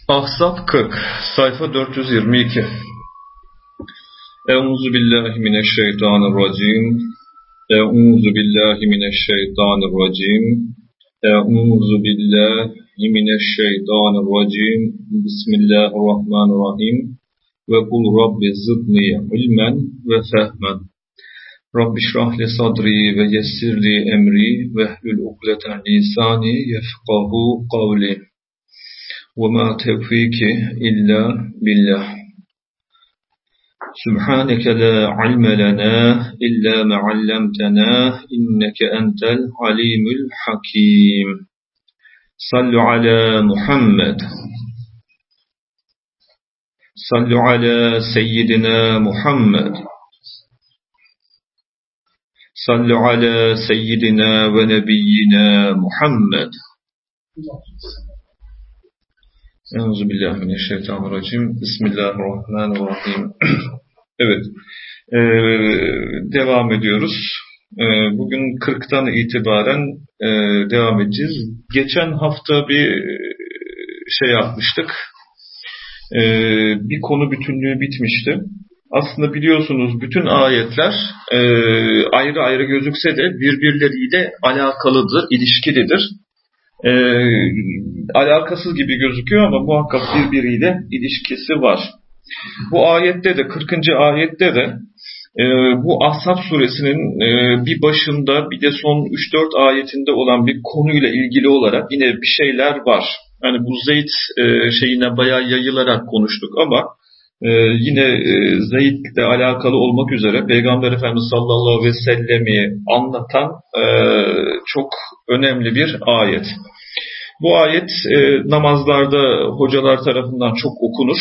Ahzab 40, sayfa 422. Euzu billahi mineşşeytanirracim. Euzu billahi mineşşeytanirracim. Euzu billahi mineşşeytanirracim. Bismillahirrahmanirrahim. Ve kul rabbi zidni ilmen ve fehmen. Rabbi şrah li sadri ve yessir li emri ve hlul ukdeten lisani yefkahu kavli. وَمَا تَوْفِيقِ إِلَّا بِاللَّهِ سُبْحَانَكَ لَا عِلْمَ لَنَا إِلَّا مَا عَلَّمْتَنَا إِنَّكَ أَنْتَ الْعَلِيمُ الْحَكِيمُ صَلُّوا عَلَى مُحَمَّدٍ صَلُّوا عَلَى سَيِّدِنَا مُحَمَّدٍ صَلُّوا عَلَى سَيِّدِنَا وَنَبِيِّنَا مُحَمَّدٍ. Euzubillahimineşşeytanirracim. Bismillahirrahmanirrahim. Evet. Devam ediyoruz. Bugün 40'tan itibaren devam edeceğiz. Geçen hafta bir şey yapmıştık. Bir konu bütünlüğü bitmişti. Aslında biliyorsunuz bütün ayetler ayrı ayrı gözükse de birbirleriyle alakalıdır, ilişkilidir. Alakasız gibi gözüküyor ama muhakkak birbiriyle ilişkisi var. Bu ayette de 40. ayette de bu Ahzab suresinin bir başında bir de son 3-4 ayetinde olan bir konuyla ilgili olarak yine bir şeyler var. Yani bu Zeyd şeyine bayağı yayılarak konuştuk ama yine Zeyd'le alakalı olmak üzere Peygamber Efendimiz sallallahu aleyhi ve sellem'i anlatan çok önemli bir ayet. Bu ayet namazlarda hocalar tarafından çok okunur.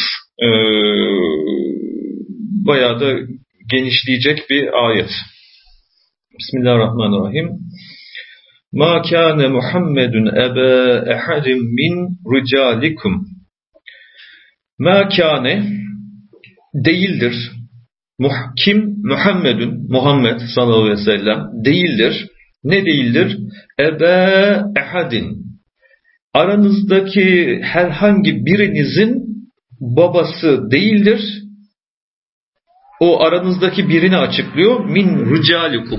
Bayağı da genişleyecek bir ayet. Bismillahirrahmanirrahim. Ma kana Muhammedun eba ehadin min ricalikum. Ma kana değildir. Kim? Muhammedun, Muhammed sallallahu aleyhi ve sellem değildir. Ne değildir? Ebe ehadin. Aranızdaki herhangi birinizin babası değildir. O aranızdaki birini açıklıyor. Min ricalikum.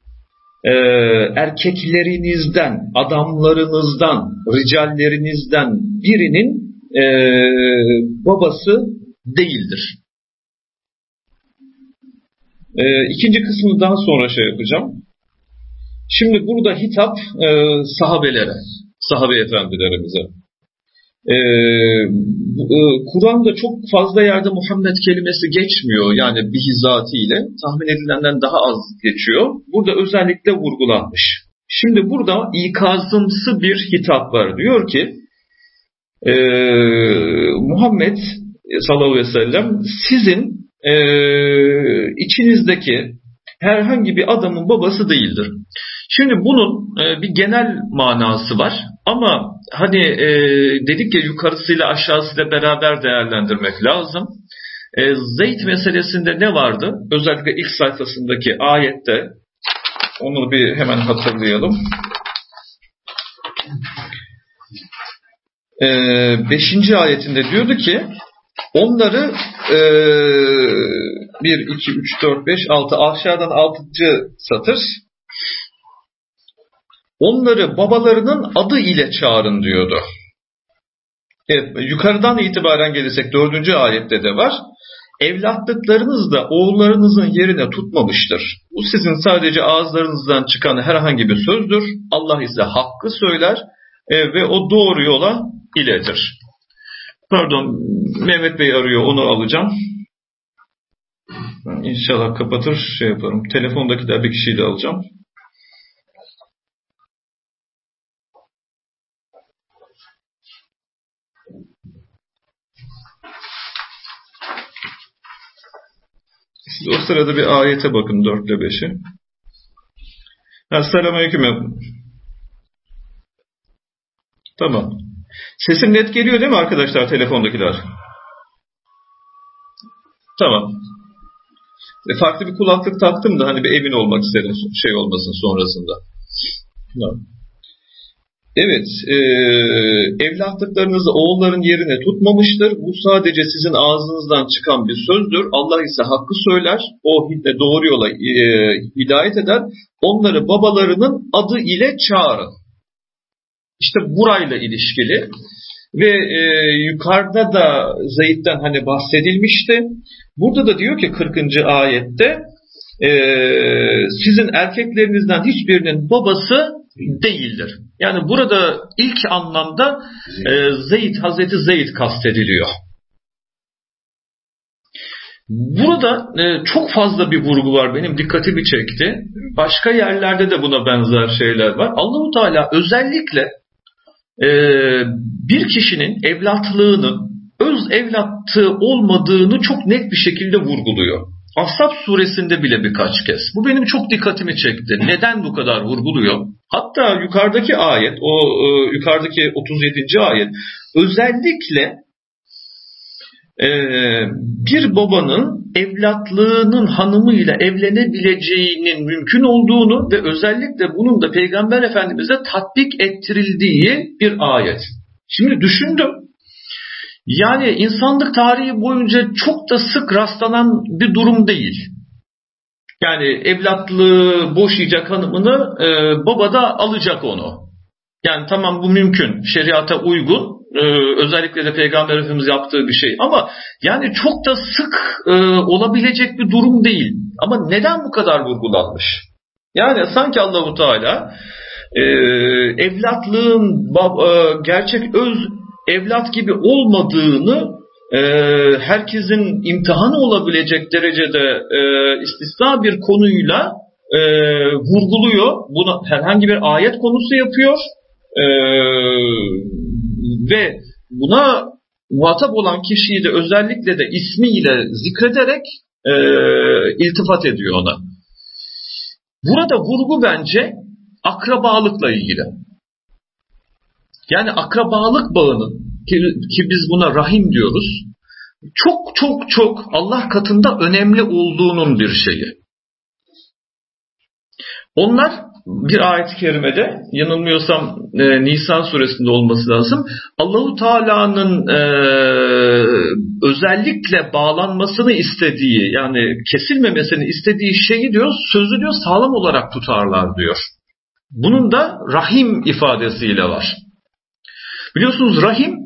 Erkeklerinizden, adamlarınızdan, ricallerinizden birinin babası değildir. İkinci kısmını daha sonra şey yapacağım. Şimdi burada hitap sahabelere, sahabe efendilerimize. Kur'an'da çok fazla yerde Muhammed kelimesi geçmiyor. Yani bihizatiyle tahmin edilenden daha az geçiyor. Burada özellikle vurgulanmış. Şimdi burada ikazımsı bir hitap var. Diyor ki Muhammed sallallahu aleyhi ve sellem sizin içinizdeki herhangi bir adamın babası değildir. Şimdi bunun bir genel manası var ama hani dedik ya yukarısıyla aşağısıyla beraber değerlendirmek lazım. Zeyd meselesinde ne vardı? Özellikle ilk sayfasındaki ayette onu bir hemen hatırlayalım. 5. ayetinde diyordu ki onları 1, 2, 3, 4, 5, 6 aşağıdan 6. satır onları babalarının adı ile çağırın diyordu. Evet, yukarıdan itibaren gelirsek 4. ayette de var. Evlatlıklarınız da oğullarınızın yerine tutmamıştır. Bu sizin sadece ağızlarınızdan çıkan herhangi bir sözdür. Allah ise hakkı söyler ve o doğru yola iletir. Pardon, Mehmet Bey arıyor, onu alacağım. İnşallah kapatır, şey yaparım. Telefondaki de bir kişiyi de alacağım. Siz o sırada bir ayete bakın 4 ile 5'i. Selamünaleyküm. Tamam. Sesim net geliyor değil mi arkadaşlar, telefondakiler? Tamam. Farklı bir kulaklık taktım da hani bir emin olmak istedim şey olmasın sonrasında. Tamam. Evet, evlatlıklarınızı oğulların yerine tutmamıştır. Bu sadece sizin ağzınızdan çıkan bir sözdür. Allah ise hakkı söyler. O doğru yola hidayet eder. Onları babalarının adı ile çağırın. İşte burayla ilişkili. Ve yukarıda da Zeyd'den hani bahsedilmişti. Burada da diyor ki 40. ayette sizin erkeklerinizden hiçbirinin babası değildir. Yani burada ilk anlamda Hazreti Zeyd kastediliyor. Burada çok fazla bir vurgu var, benim dikkatimi çekti. Başka yerlerde de buna benzer şeyler var. Allah-u Teala özellikle bir kişinin evlatlığının öz evlatlığı olmadığını çok net bir şekilde vurguluyor. Ahzab suresinde bile birkaç kez. Bu benim çok dikkatimi çekti. Neden bu kadar vurguluyor? Hatta yukarıdaki ayet, yukarıdaki 37. ayet özellikle bir babanın evlatlığının hanımıyla evlenebileceğinin mümkün olduğunu ve özellikle bunun da Peygamber Efendimiz'e tatbik ettirildiği bir ayet. Şimdi düşündüm. Yani insanlık tarihi boyunca çok da sık rastlanan bir durum değil. Yani evlatlığı boşayacak hanımını baba da alacak onu. Yani tamam, bu mümkün. Şeriata uygun. Özellikle de Peygamber Efendimiz yaptığı bir şey. Ama yani çok da sık olabilecek bir durum değil. Ama neden bu kadar vurgulanmış? Yani sanki Allah-u Teala evlatlığın gerçek öz evlat gibi olmadığını herkesin imtihanı olabilecek derecede istisna bir konuyla vurguluyor. Bunu herhangi bir ayet konusu yapıyor. Ve buna muhatap olan kişiyi de özellikle de ismiyle zikrederek iltifat ediyor ona. Burada vurgu bence akrabalıkla ilgili. Yani akrabalık bağının ki biz buna rahim diyoruz, çok Allah katında önemli olduğunun bir şeyi. Onlar bir ayet-i kerimede, yanılmıyorsam Nisan suresinde olması lazım, Allah-u Teala'nın özellikle bağlanmasını istediği, yani kesilmemesini istediği şeyi diyor, sözü diyor sağlam olarak tutarlar diyor. Bunun da rahim ifadesiyle var. Biliyorsunuz rahim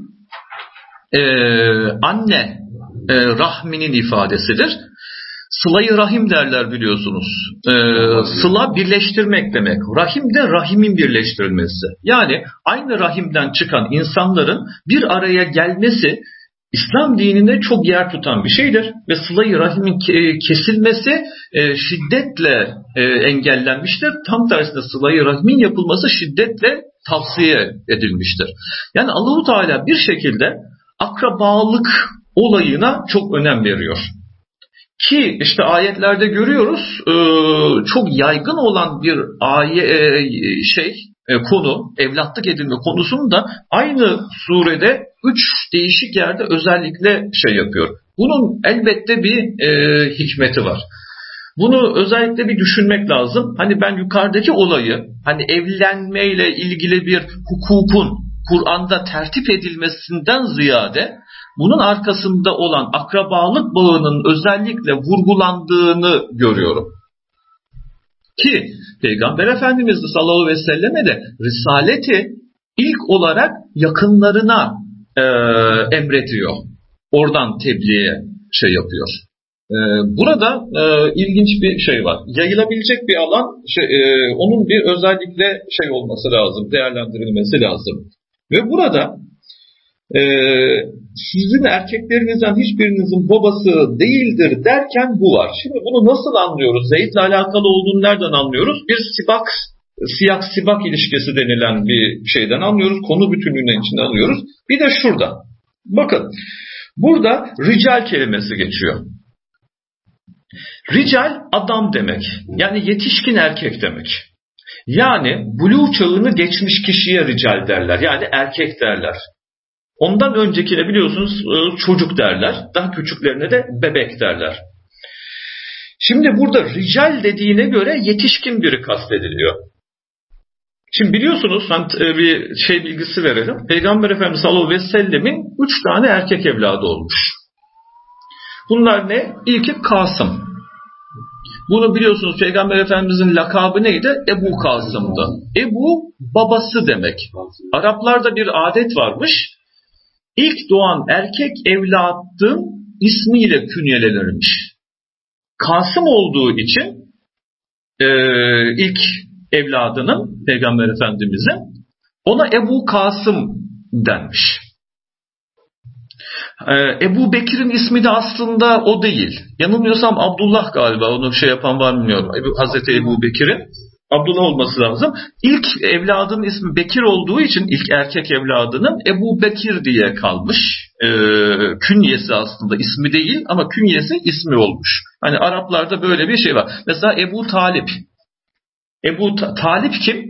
anne rahminin ifadesidir. Sıla-i rahim derler, biliyorsunuz. Sıla birleştirmek demek. Rahim de rahimin birleştirilmesi. Yani aynı rahimden çıkan insanların bir araya gelmesi İslam dininde çok yer tutan bir şeydir. Ve sıla-i rahimin kesilmesi şiddetle engellenmiştir. Tam tersine sıla-i rahimin yapılması şiddetle tavsiye edilmiştir. Yani Allah-u Teala bir şekilde akrabalık olayına çok önem veriyor. Ki işte ayetlerde görüyoruz, çok yaygın olan bir konu, evlatlık edinme konusunu da aynı surede 3 değişik yerde özellikle yapıyor. Bunun elbette bir hikmeti var. Bunu özellikle bir düşünmek lazım. Hani ben yukarıdaki olayı, hani evlenmeyle ilgili bir hukukun Kur'an'da tertip edilmesinden ziyade bunun arkasında olan akrabalık bağının özellikle vurgulandığını görüyorum. Ki Peygamber Efendimiz sallallahu aleyhi ve selleme de risaleti ilk olarak yakınlarına emrediyor. Oradan tebliğe yapıyor. Burada ilginç bir şey var. Yayılabilecek bir alan, onun bir özellikle olması lazım, değerlendirilmesi lazım. Ve burada sizin erkeklerinizden hiçbirinizin babası değildir derken bu var. Şimdi bunu nasıl anlıyoruz? Zeyd'le alakalı olduğunu nereden anlıyoruz? Bir siyak-sibak ilişkisi denilen bir şeyden anlıyoruz. Konu bütünlüğünden içinde anlıyoruz. Bir de şurada. Bakın. Burada rical kelimesi geçiyor. Rical adam demek. Yani yetişkin erkek demek. Yani buluğ çağını geçmiş kişiye rical derler. Yani erkek derler. Ondan öncekine biliyorsunuz çocuk derler. Daha küçüklerine de bebek derler. Şimdi burada rical dediğine göre yetişkin biri kastediliyor. Şimdi biliyorsunuz, bir şey bilgisi verelim. Peygamber Efendimiz sallallahu aleyhi ve sellemin 3 tane erkek evladı olmuş. Bunlar ne? İlki Kasım. Bunu biliyorsunuz, Peygamber Efendimizin lakabı neydi? Ebu Kasım'dı. Ebu babası demek. Araplarda bir adet varmış. İlk doğan erkek evladın ismiyle künyelenirmiş. Kasım olduğu için ilk evladının, Peygamber Efendimizin, ona Ebu Kasım denmiş. Ebu Bekir'in ismi de aslında o değil. Yanılmıyorsam Abdullah galiba. Onu yapan var mı bilmiyorum. Hazreti Ebu Bekir'in Abdullah olması lazım. İlk evladının ismi Bekir olduğu için ilk erkek evladının Ebu Bekir diye kalmış. Künyesi aslında ismi değil ama künyesi ismi olmuş. Hani Araplarda böyle bir şey var. Mesela Ebu Talip. Talip kim?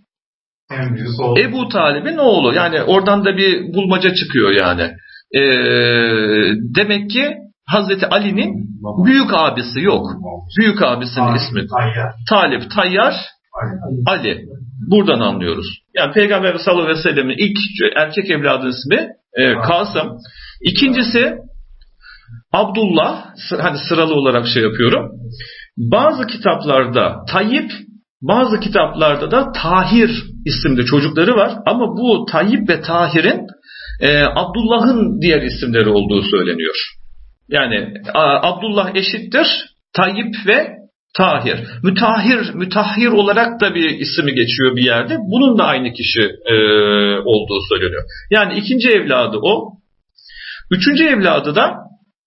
Ebu Talib'in oğlu. Yani oradan da bir bulmaca çıkıyor yani. Demek ki Hazreti Ali'nin büyük abisi yok. Büyük abisinin ismi Talip, Tayyar, Ali. Buradan anlıyoruz. Yani Peygamber sallallahu aleyhi ve sellem'in ilk erkek evladının ismi Kasım. İkincisi Abdullah. Hani sıralı olarak yapıyorum. Bazı kitaplarda Tayyip, bazı kitaplarda da Tahir isimli çocukları var. Ama bu Tayyip ve Tahir'in Abdullah'ın diğer isimleri olduğu söyleniyor. Yani Abdullah eşittir Tayyip ve Tahir. Mütahhir olarak da bir ismi geçiyor bir yerde. Bunun da aynı kişi olduğu söyleniyor. Yani ikinci evladı o. Üçüncü evladı da,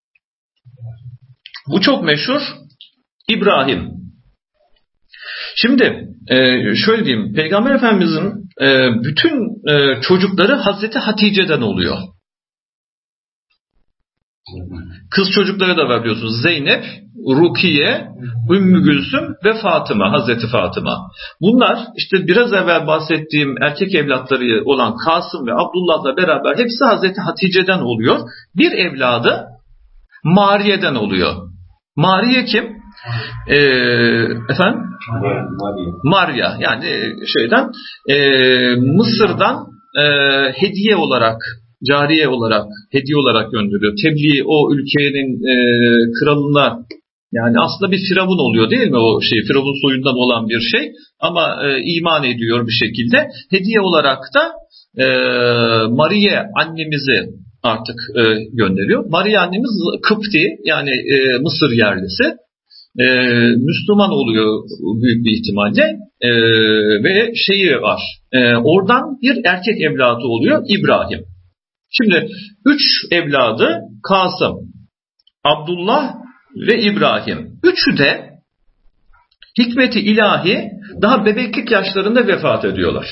bu çok meşhur, İbrahim. Şimdi şöyle diyeyim, Peygamber Efendimizin bütün çocukları Hazreti Hatice'den oluyor. Kız çocukları da var biliyorsunuz. Zeynep, Rukiye, Ümmü Gülsüm ve Fatıma, Hazreti Fatıma. Bunlar işte biraz evvel bahsettiğim erkek evlatları olan Kasım ve Abdullah'la beraber hepsi Hazreti Hatice'den oluyor. Bir evladı Mariye'den oluyor. Mariye kim? Efendim? Maria. Yani Mısır'dan hediye olarak, cariye olarak, hediye olarak gönderiyor. Tebliğ o ülkenin kralına, yani aslında bir firavun oluyor değil mi o şey? Firavun soyundan olan bir şey ama iman ediyor bir şekilde. Hediye olarak da Maria annemizi artık gönderiyor. Maria annemiz Kıpti, yani Mısır yerlisi. Müslüman oluyor büyük bir ihtimalle ve var. Oradan bir erkek evladı oluyor, İbrahim. Şimdi 3 evladı Kasım, Abdullah ve İbrahim. Üçü de hikmeti ilahi daha bebeklik yaşlarında vefat ediyorlar.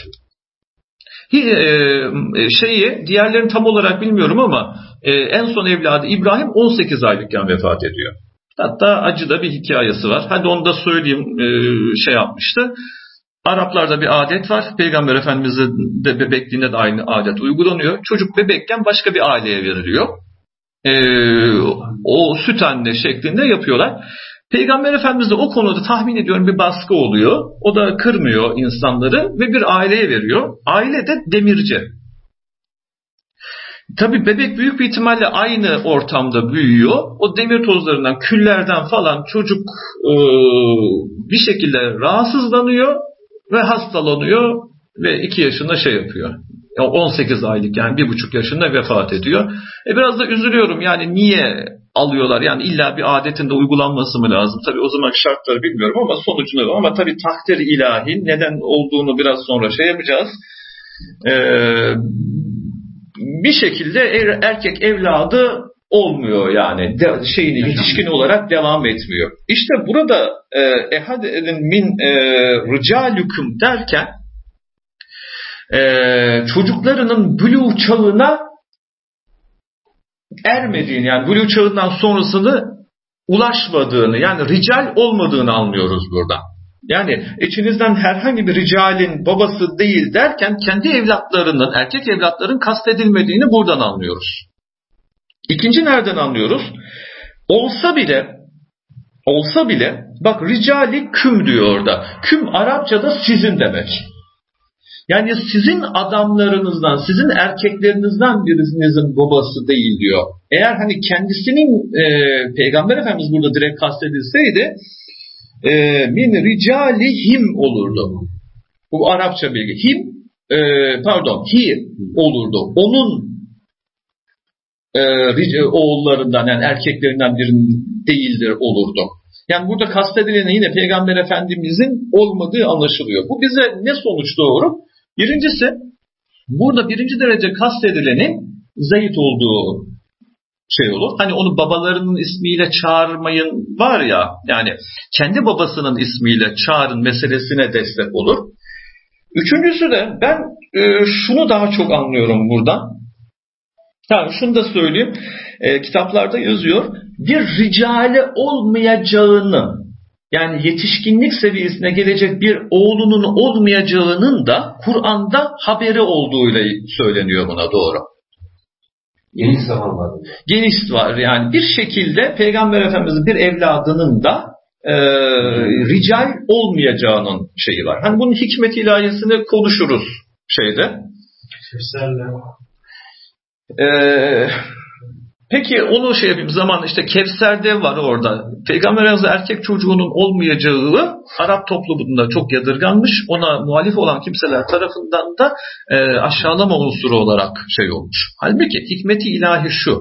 Diğerlerini tam olarak bilmiyorum ama en son evladı İbrahim 18 aylıkken vefat ediyor. Hatta acıda bir hikayesi var. Hadi onu da söyleyeyim, yapmıştı. Araplarda bir adet var. Peygamber Efendimiz'in de bebekliğinde de aynı adet uygulanıyor. Çocuk bebekken başka bir aileye veriliyor. O süt anne şeklinde yapıyorlar. Peygamber Efendimiz'de o konuda tahmin ediyorum bir baskı oluyor. O da kırmıyor insanları ve bir aileye veriyor. Aile de demirci. Tabii bebek büyük bir ihtimalle aynı ortamda büyüyor. O demir tozlarından, küllerden falan çocuk bir şekilde rahatsızlanıyor ve hastalanıyor ve 2 yaşında yapıyor. 18 aylık, yani 1,5 yaşında vefat ediyor. Biraz da üzülüyorum, yani niye alıyorlar? Yani illa bir adetin de uygulanması mı lazım? Tabii o zaman şartları bilmiyorum ama sonucunu, ama tabii takdir ilahi, neden olduğunu biraz sonra yapacağız. Bir şekilde erkek evladı olmuyor, yani yetişkin olarak devam etmiyor. İşte burada ehadin min ricalüküm derken çocuklarının buluğ çağına ermediğini, yani buluğ çağından sonrasını ulaşmadığını, yani rical olmadığını anlıyoruz burada. Yani içinizden herhangi bir ricalin babası değil derken kendi evlatlarının, erkek evlatların kastedilmediğini buradan anlıyoruz. İkinci nereden anlıyoruz? Olsa bile bak, ricali küm diyor orada. Küm Arapçada sizin demek. Yani sizin adamlarınızdan, sizin erkeklerinizden birinizin babası değil diyor. Eğer hani kendisinin Peygamber Efendimiz burada direkt kastedilseydi min ricalihim olurdu. Bu Arapça bilgi. He olurdu. Onun oğullarından, yani erkeklerinden birinin değildir olurdu. Yani burada kastedilen yine Peygamber Efendimizin olmadığı anlaşılıyor. Bu bize ne sonuç doğurur? Birincisi, burada birinci derece kastedilenin Zeyd olduğu şey olur. Hani onu babalarının ismiyle çağırmayın var ya, yani kendi babasının ismiyle çağırın meselesine destek olur. Üçüncüsü de ben şunu daha çok anlıyorum buradan. Yani şunu da söyleyeyim. Kitaplarda yazıyor. Bir ricale olmayacağını, yani yetişkinlik seviyesine gelecek bir oğlunun olmayacağının da Kur'an'da haberi olduğuyla söyleniyor buna doğru. Geniş zaman var. Geniş var. Yani bir şekilde Peygamber Efendimiz'in bir evladının da rical olmayacağının şeyi var. Hani bunun hikmet ilahiyesini konuşuruz şeyde. Peki onu şey yapayım, zaman işte Kevser'de var orada. Peygamber Efendimiz erkek çocuğunun olmayacağı Arap toplumunda çok yadırganmış. Ona muhalif olan kimseler tarafından da aşağılama unsuru olarak şey olmuş. Halbuki hikmeti ilahi şu.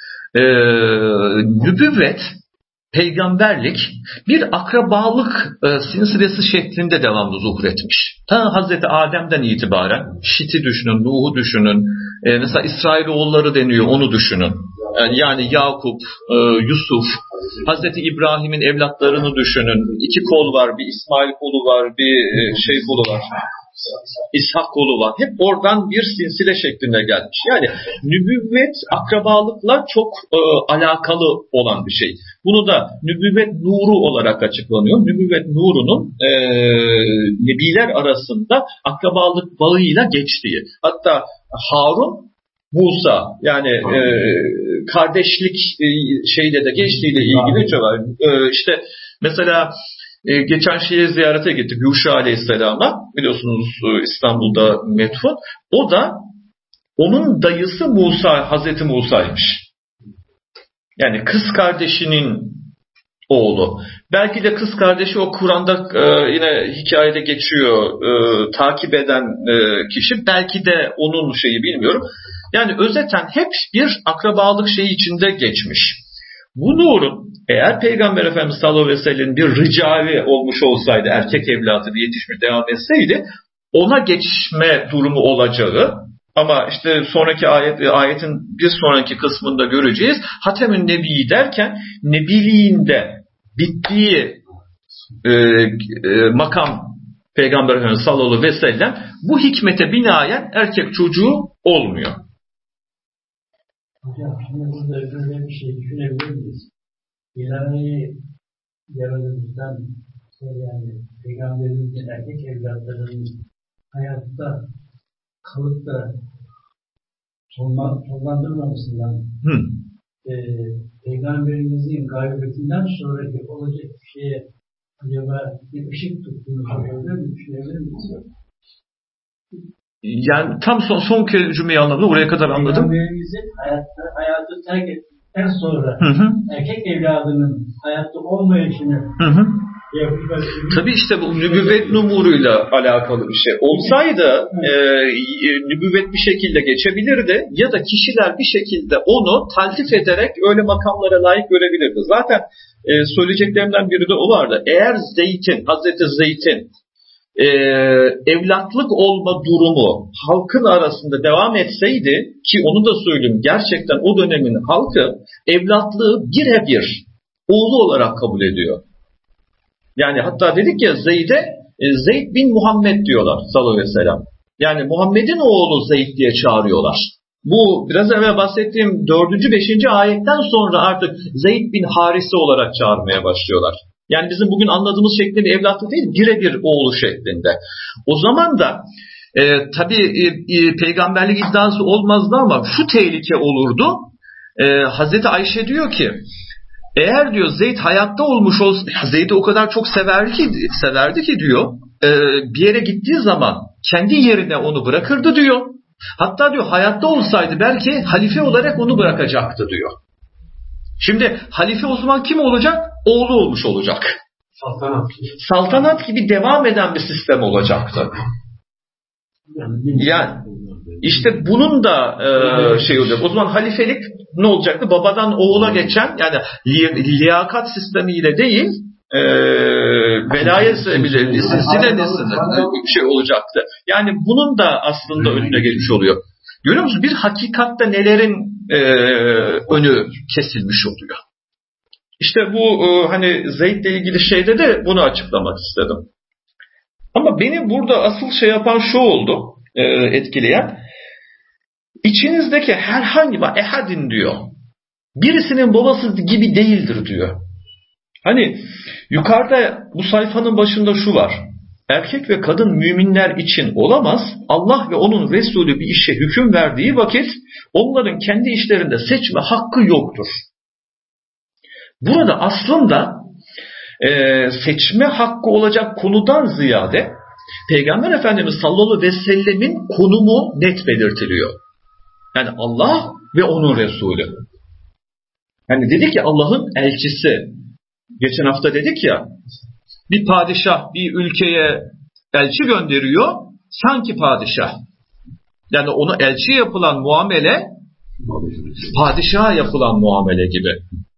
Nübüvvet, peygamberlik bir akrabalık silsilesi şeklinde devamlı zuhur etmiş. Ta Hazreti Adem'den itibaren Şit'i düşünün, Nuh'u düşünün. Mesela İsrailoğulları deniyor, onu düşünün. Yani Yakup, Yusuf, Hazreti İbrahim'in evlatlarını düşünün. 2 kol var, bir İsmail kolu var, bir şey kolu var. İshak kolu var. Hep oradan bir silsile şeklinde gelmiş. Yani nübüvvet akrabalıkla çok alakalı olan bir şey. Bunu da nübüvvet nuru olarak açıklanıyor. Nübüvvet nurunun nebiler arasında akrabalık bağıyla geçtiği. Hatta Harun Musa, yani kardeşlik şeyle de geçtiğiyle ilgili çok var. İşte mesela geçen şeye ziyarete gittik Yuşa Aleyhisselam'a, biliyorsunuz İstanbul'da metfun. O da onun dayısı Musa, Hazreti Musa'ymış. Yani kız kardeşinin oğlu. Belki de kız kardeşi o Kur'an'da yine hikayede geçiyor, takip eden kişi. Belki de onun şeyi, bilmiyorum. Yani özeten hep bir akrabalık şeyi içinde geçmiş. Bu nurun eğer Peygamber Efendimiz sallallahu aleyhi ve sellem'in bir ricali olmuş olsaydı, erkek evladı yetişmiş devam etseydi, ona geçme durumu olacağı, ama işte sonraki ayetin bir sonraki kısmında göreceğiz. Hatemün Nebi derken nebiliğinde bittiği makam Peygamber Efendimiz sallallahu aleyhi ve sellem bu hikmete binaen erkek çocuğu olmuyor. Hocam şimdi burada böyle bir şey düşünebilir miyiz? İlahi yaratılıştan yani Peygamberimizin erkek evlatlarının hayatta kalıp da sonlandırmamasından Peygamberimizin gaybetinden sonraki olacak bir şeye acaba bir ışık tuttuğunu düşünebilir miyiz? Yani tam son cümleyi anladım. Oraya kadar anladım. Peygamberimizin hayatı terk ettikten sonra erkek evladının hayatta olmayışını tabii işte bu nübüvvet numuruyla alakalı bir şey. Olsaydı nübüvvet bir şekilde geçebilirdi ya da kişiler bir şekilde onu taltif ederek öyle makamlara layık görebilirdi. Zaten söyleyeceklerimden biri de o vardı. Eğer Hazreti Zeyd'in evlatlık olma durumu halkın arasında devam etseydi, ki onu da söyleyeyim, gerçekten o dönemin halkı evlatlığı birebir oğlu olarak kabul ediyor. Yani hatta dedik ya Zeyd'e Zeyd bin Muhammed diyorlar sallallahu aleyhi ve sellem. Yani Muhammed'in oğlu Zeyd diye çağırıyorlar. Bu biraz evvel bahsettiğim 4. 5. ayetten sonra artık Zeyd bin Harise olarak çağırmaya başlıyorlar. Yani bizim bugün anladığımız şeklinde bir evlatlık değil, birebir oğlu şeklinde. O zaman da tabii peygamberlik iddiası olmazdı ama şu tehlike olurdu. Hazreti Ayşe diyor ki, eğer diyor Zeyd hayatta olmuş olsa, Zeyd'i o kadar çok severdi ki diyor, bir yere gittiği zaman kendi yerine onu bırakırdı diyor. Hatta diyor hayatta olsaydı belki halife olarak onu bırakacaktı diyor. Şimdi halife o zaman kim olacak? Oğlu olmuş olacak. Saltanat gibi devam eden bir sistem olacaktı. Yani işte bunun da şey olacak. O zaman halifelik ne olacaktı? Babadan oğula geçen, yani liyakat sistemiyle değil, velayet sistemiyle bir şey olacaktı. Yani bunun da aslında önüne geçmiş oluyor. Görüyor musunuz? Bir hakikatte nelerin önü kesilmiş oluyor. İşte bu hani Zeyd'le ilgili şeyde de bunu açıklamak istedim. Ama beni burada asıl şey yapan şu oldu, etkileyen. İçinizdeki herhangi bir ehadin diyor, birisinin babası gibi değildir diyor. Hani yukarıda bu sayfanın başında şu var. Erkek ve kadın müminler için olamaz. Allah ve onun Resulü bir işe hüküm verdiği vakit onların kendi işlerinde seçme hakkı yoktur. Burada aslında seçme hakkı olacak konudan ziyade Peygamber Efendimiz sallallahu aleyhi ve sellemin konumu net belirtiliyor. Yani Allah ve onun Resulü. Yani dedik ya, Allah'ın elçisi. Geçen hafta dedik ya, bir padişah bir ülkeye elçi gönderiyor, sanki padişah. Yani ona elçiye yapılan muamele padişaha yapılan muamele gibi.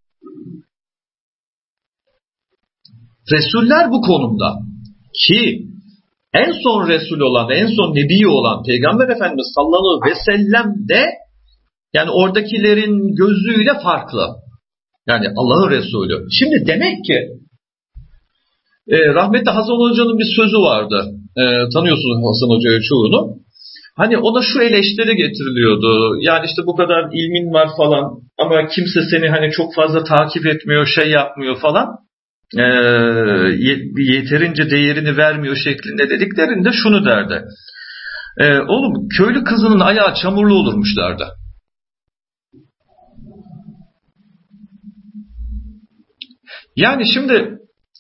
Resuller bu konumda. Ki en son Resul olan, en son Nebi olan Peygamber Efendimiz sallallahu aleyhi ve sellem de yani oradakilerin gözüyle farklı. Yani Allah'ın Resulü. Şimdi demek ki rahmetli Hasan Hoca'nın bir sözü vardı. Tanıyorsunuz Hasan Hoca'yı çoğunu. Hani ona şu eleştiri getiriliyordu. Yani işte bu kadar ilmin var falan ama kimse seni hani çok fazla takip etmiyor, şey yapmıyor falan. Yeterince değerini vermiyor şeklinde dediklerinde şunu derdi. Oğlum, köylü kızının ayağı çamurlu olurmuş derdi. Yani şimdi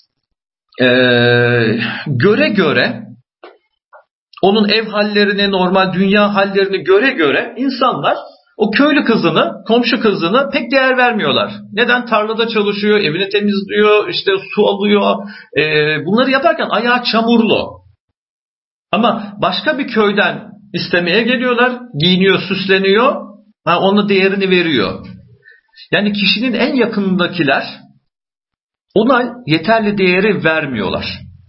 göre göre onun ev hallerini, normal dünya hallerini göre göre insanlar o köylü kızını, komşu kızını pek değer vermiyorlar. Neden? Tarlada çalışıyor, evini temizliyor, işte su alıyor. Bunları yaparken ayağı çamurlu. Ama başka bir köyden istemeye geliyorlar, giyiniyor, süsleniyor, ona değerini veriyor. Yani kişinin en yakınındakiler ona yeterli değeri vermiyorlar.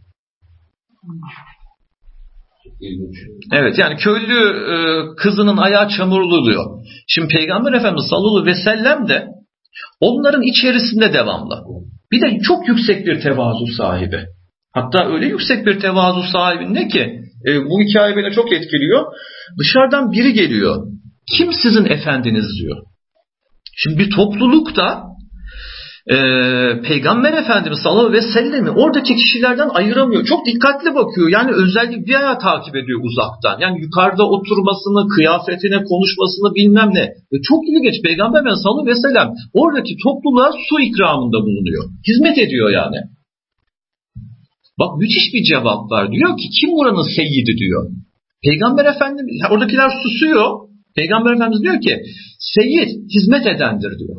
Evet, yani köylü kızının ayağı çamurlu oluyor. Şimdi Peygamber Efendimiz sallallahu aleyhi ve sellem de onların içerisinde devamlı. Bir de çok yüksek bir tevazu sahibi. Hatta öyle yüksek bir tevazu sahibi ne ki bu hikaye beni çok etkiliyor. Dışarıdan biri geliyor. Kim sizin efendiniz diyor. Şimdi bir toplulukta Peygamber Efendimiz sallallahu aleyhi ve sellemi oradaki kişilerden ayıramıyor. Çok dikkatli bakıyor. Yani özellikle bir ayağı takip ediyor uzaktan. Yani yukarıda oturmasını, kıyafetine, konuşmasını bilmem ne. Ve çok ilginç, Peygamber Efendimiz sallallahu aleyhi ve sellem oradaki topluluğa su ikramında bulunuyor. Hizmet ediyor yani. Bak, müthiş bir cevap var. Diyor ki kim buranın seyyidi diyor. Peygamber Efendimiz, oradakiler susuyor. Peygamber Efendimiz diyor ki seyyid hizmet edendir diyor.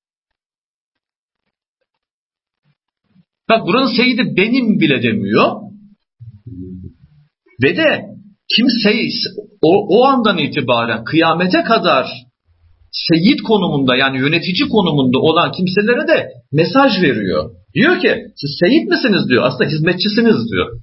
Bak, buranın seyyidi benim bile demiyor. Ve de kimseyi o andan itibaren kıyamete kadar seyyid konumunda, yani yönetici konumunda olan kimselere de mesaj veriyor. Diyor ki siz seyyid misiniz diyor. Aslında hizmetçisiniz diyor.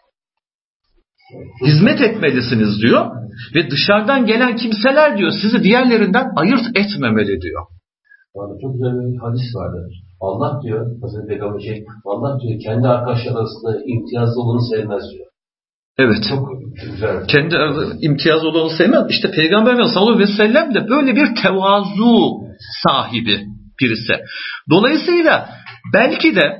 Hizmet etmelisiniz diyor. Ve dışarıdan gelen kimseler diyor sizi diğerlerinden ayırt etmemeli diyor. Çok güzel bir hadis vardır. Allah diyor, Hazreti Peygamber Allah diyor kendi arkadaşlar arasında imtiyazlı olanı sevmez diyor. Evet. Çok güzel. Kendi imtiyazlı olanı sevmez. İşte Peygamber Efendimiz sallallahu aleyhi ve sellem de böyle bir tevazu sahibi birisi. Dolayısıyla belki de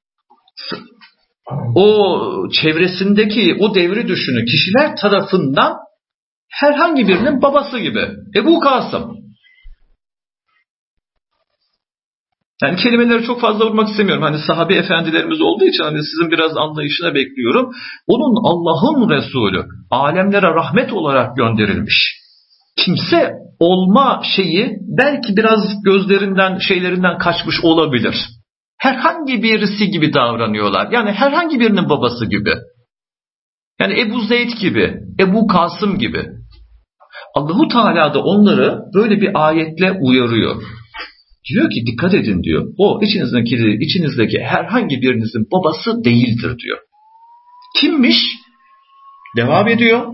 o çevresindeki o devri düşünün kişiler tarafından herhangi birinin babası gibi. Ebu Kasım. Yani kelimeleri çok fazla vurmak istemiyorum. Hani sahabe efendilerimiz olduğu için hani sizin biraz anlayışına bekliyorum. Onun Allah'ın Resulü, alemlere rahmet olarak gönderilmiş. Kimse olma şeyi belki biraz gözlerinden, şeylerinden kaçmış olabilir. Herhangi birisi gibi davranıyorlar. Yani herhangi birinin babası gibi. Yani Ebu Zeyd gibi, Ebu Kasım gibi. Allahu Teala da onları böyle bir ayetle uyarıyor. Diyor ki dikkat edin diyor. O içinizdeki herhangi birinizin babası değildir diyor. Kimmiş? Devam ediyor.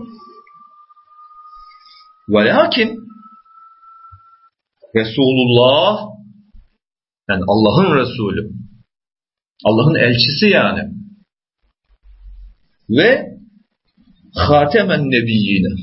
Velakin Resulullah, yani Allah'ın Resulü, Allah'ın elçisi yani, ve Hatemen Nebiyyine,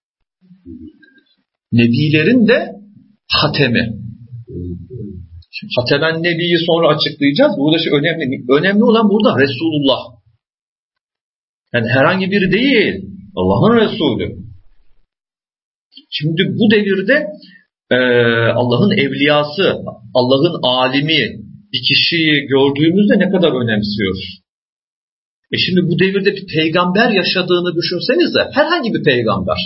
Nebilerin de hatemi. Şimdi Hatemen Nebi'yi sonra açıklayacağız. Burada şey önemli. Önemli olan burada Resulullah. Yani herhangi biri değil. Allah'ın Resulü. Şimdi bu devirde Allah'ın evliyası, Allah'ın alimi bir kişiyi gördüğümüzde ne kadar önemsiyoruz. Şimdi bu devirde bir peygamber yaşadığını düşünsenize. Herhangi bir peygamber.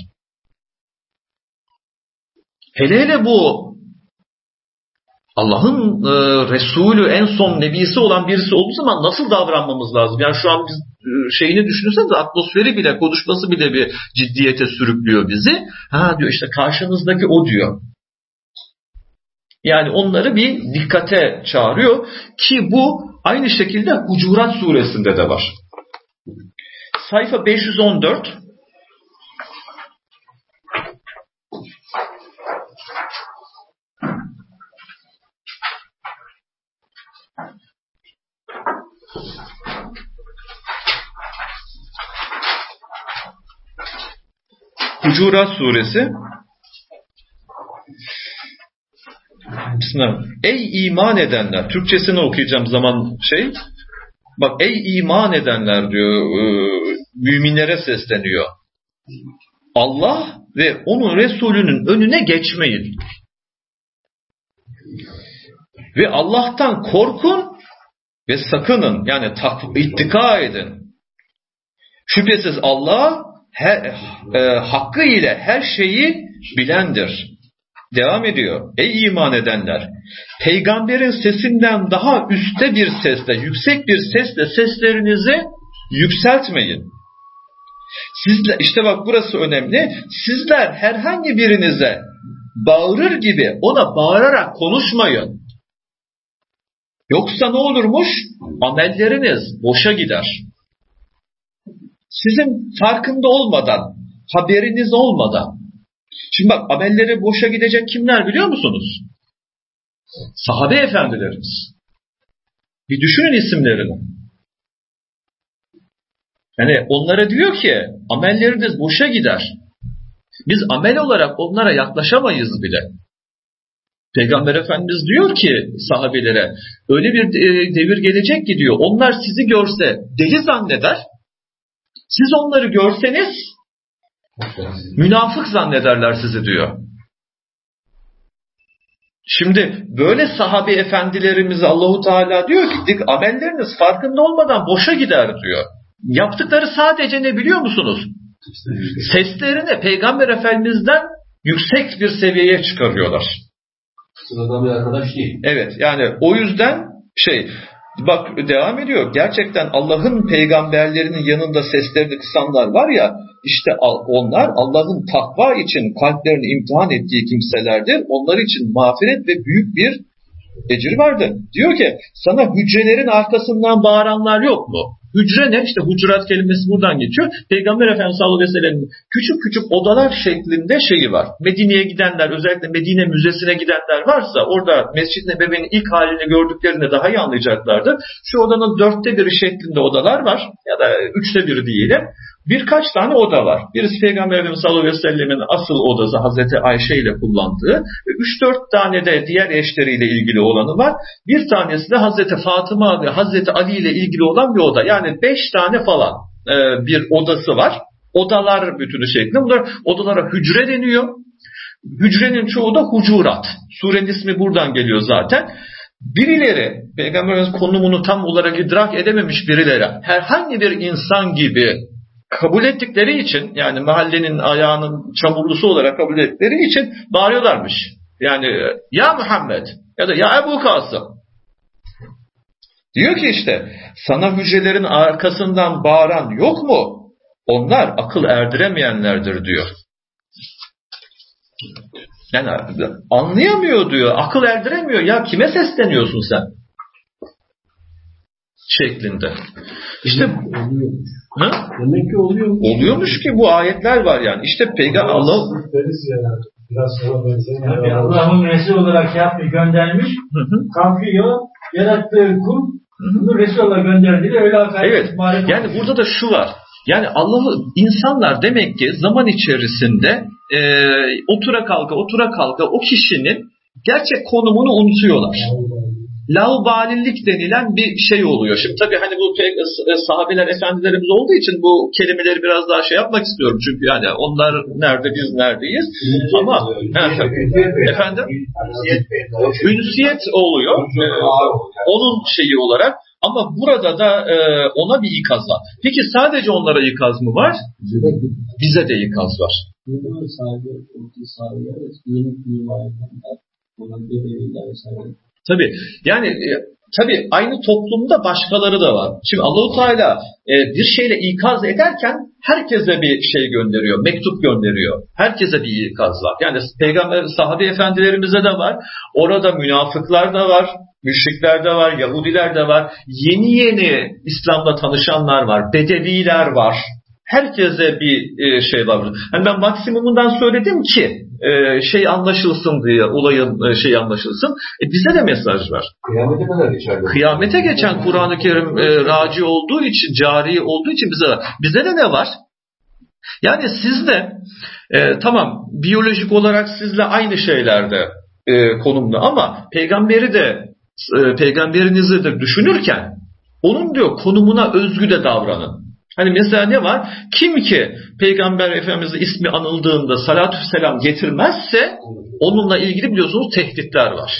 Hele bu Allah'ın Resulü, en son nebisi olan birisi olduğu zaman nasıl davranmamız lazım? Yani şu an biz şeyini düşünürseniz atmosferi bile, konuşması bile bir ciddiyete sürüklüyor bizi. Ha diyor işte karşınızdaki o diyor. Yani onları bir dikkate çağırıyor ki bu aynı şekilde Hucurat suresinde de var. Sayfa 514. Hucurat suresi. Bismillah. Ey iman edenler. Türkçesini okuyacağım zaman şey. Bak ey iman edenler diyor. Müminlere sesleniyor. Allah ve onun Resulünün önüne geçmeyin. Ve Allah'tan korkun ve sakının. Yani ittika edin. Şüphesiz Allah hakkı ile her şeyi bilendir. Devam ediyor. Ey iman edenler! Peygamberin sesinden daha üstte bir sesle, yüksek bir sesle seslerinizi yükseltmeyin. Sizler, işte bak burası önemli. Sizler herhangi birinize bağırır gibi ona bağırarak konuşmayın. Yoksa ne olurmuş? Amelleriniz boşa gider. Sizin farkında olmadan, haberiniz olmadan. Şimdi bak amelleri boşa gidecek kimler biliyor musunuz? Sahabe efendilerimiz. Bir düşünün isimlerini. Yani onlara diyor ki amelleriniz boşa gider. Biz amel olarak onlara yaklaşamayız bile. Peygamber Efendimiz diyor ki sahabelere öyle bir devir gelecek ki diyor onlar sizi görse deli zanneder. Siz onları görseniz münafık zannederler sizi diyor. Şimdi böyle sahabe efendilerimize Allahu Teala diyor ki amelleriniz farkında olmadan boşa gider diyor. Yaptıkları sadece ne biliyor musunuz? Seslerini Peygamber Efendimiz'den yüksek bir seviyeye çıkarıyorlar. Sıradan bir arkadaş değil. Evet yani o yüzden bak devam ediyor. Gerçekten Allah'ın peygamberlerinin yanında seslerini kısanlar var ya işte onlar Allah'ın takva için kalplerini imtihan ettiği kimselerdir. Onlar için mağfiret ve büyük bir ecir vardır. Diyor ki sana hücrelerin arkasından bağıranlar yok mu? Hücre ne? İşte hucurat kelimesi buradan geçiyor. Peygamber Efendimiz sallallahu aleyhi ve sellem'in küçük küçük odalar şeklinde şeyi var. Medine'ye gidenler, özellikle Medine Müzesi'ne gidenler varsa orada Mescid-i Nebevi'nin ilk halini gördüklerinde daha iyi anlayacaklardır. Şu odanın 1/4 şeklinde odalar var ya da 1/3 diyelim. Birkaç tane oda var. Birisi Peygamber Efendimiz sallallahu aleyhi ve sellem'in asıl odası Hazreti Ayşe ile kullandığı. 3-4 tane de diğer eşleriyle ilgili olanı var. Bir tanesi de Hazreti Fatıma ve Hazreti Ali ile ilgili olan bir oda. Yani 5 tane falan bir odası var. Odalar bütünü şeklinde. Bunlar odalara hücre deniyor. Hücrenin çoğu da hucurat. Surenin ismi buradan geliyor zaten. birileri, Peygamberimiz konumunu tam olarak idrak edememiş birileri herhangi bir insan gibi kabul ettikleri için, yani mahallenin ayağının çamurlusu olarak kabul ettikleri için bağırıyorlarmış. Yani ya Muhammed ya da ya Ebu Kasım. Diyor ki işte sana hücrelerin arkasından bağıran yok mu? Onlar akıl erdiremeyenlerdir diyor. Yani anlayamıyor diyor, akıl erdiremiyor. Ya kime sesleniyorsun sen? Şeklinde. İşte demek ki oluyormuş ki bu ayetler var yani. İşte Peygamber Allah Allah'ın Resul olarak yapmış, göndermiş. Kalkıyor, yarattığı kul bunu Resul olarak gönderdiği öyle hakaret. Evet. Yani burada da şu var. Yani Allah'ı insanlar demek ki zaman içerisinde otura kalka o kişinin gerçek konumunu unutuyorlar. Laubalilik denilen bir şey oluyor. Şimdi tabii hani bu sahabeler efendilerimiz olduğu için bu kelimeleri biraz daha şey yapmak istiyorum. Çünkü yani onlar nerede biz neredeyiz. Ama efendim ünsiyet oluyor. Onun şeyi olarak. Ama burada da ona bir ikaz var. Peki sadece onlara ikaz mı var? Bize de ikaz var. Tabii yani tabii aynı toplumda başkaları da var. Şimdi Allahu Teala bir şeyle ikaz ederken herkese bir şey gönderiyor, mektup gönderiyor. Herkese bir ikaz var. Yani peygamber sahabe efendilerimize de var. Orada münafıklar da var, müşrikler de var, Yahudiler de var. Yeni İslam'la tanışanlar var, bedeviler var. Herkese bir şey var. Yani ben maksimumundan söyledim ki şey anlaşılsın diye, olayın şey anlaşılsın. Bize de mesaj var. Kıyamete kadar geçerli. Kıyamete geçen Kur'an-ı Kerim raci olduğu için, cari olduğu için bize var. Bize de ne var? Yani sizde tamam biyolojik olarak sizle aynı şeylerde konumlu ama peygamberinizi de düşünürken onun diyor konumuna özgü de davranın. Hani mesela ne var? Kim ki Peygamber Efendimiz'in ismi anıldığında salatü selam getirmezse onunla ilgili biliyorsunuz tehditler var.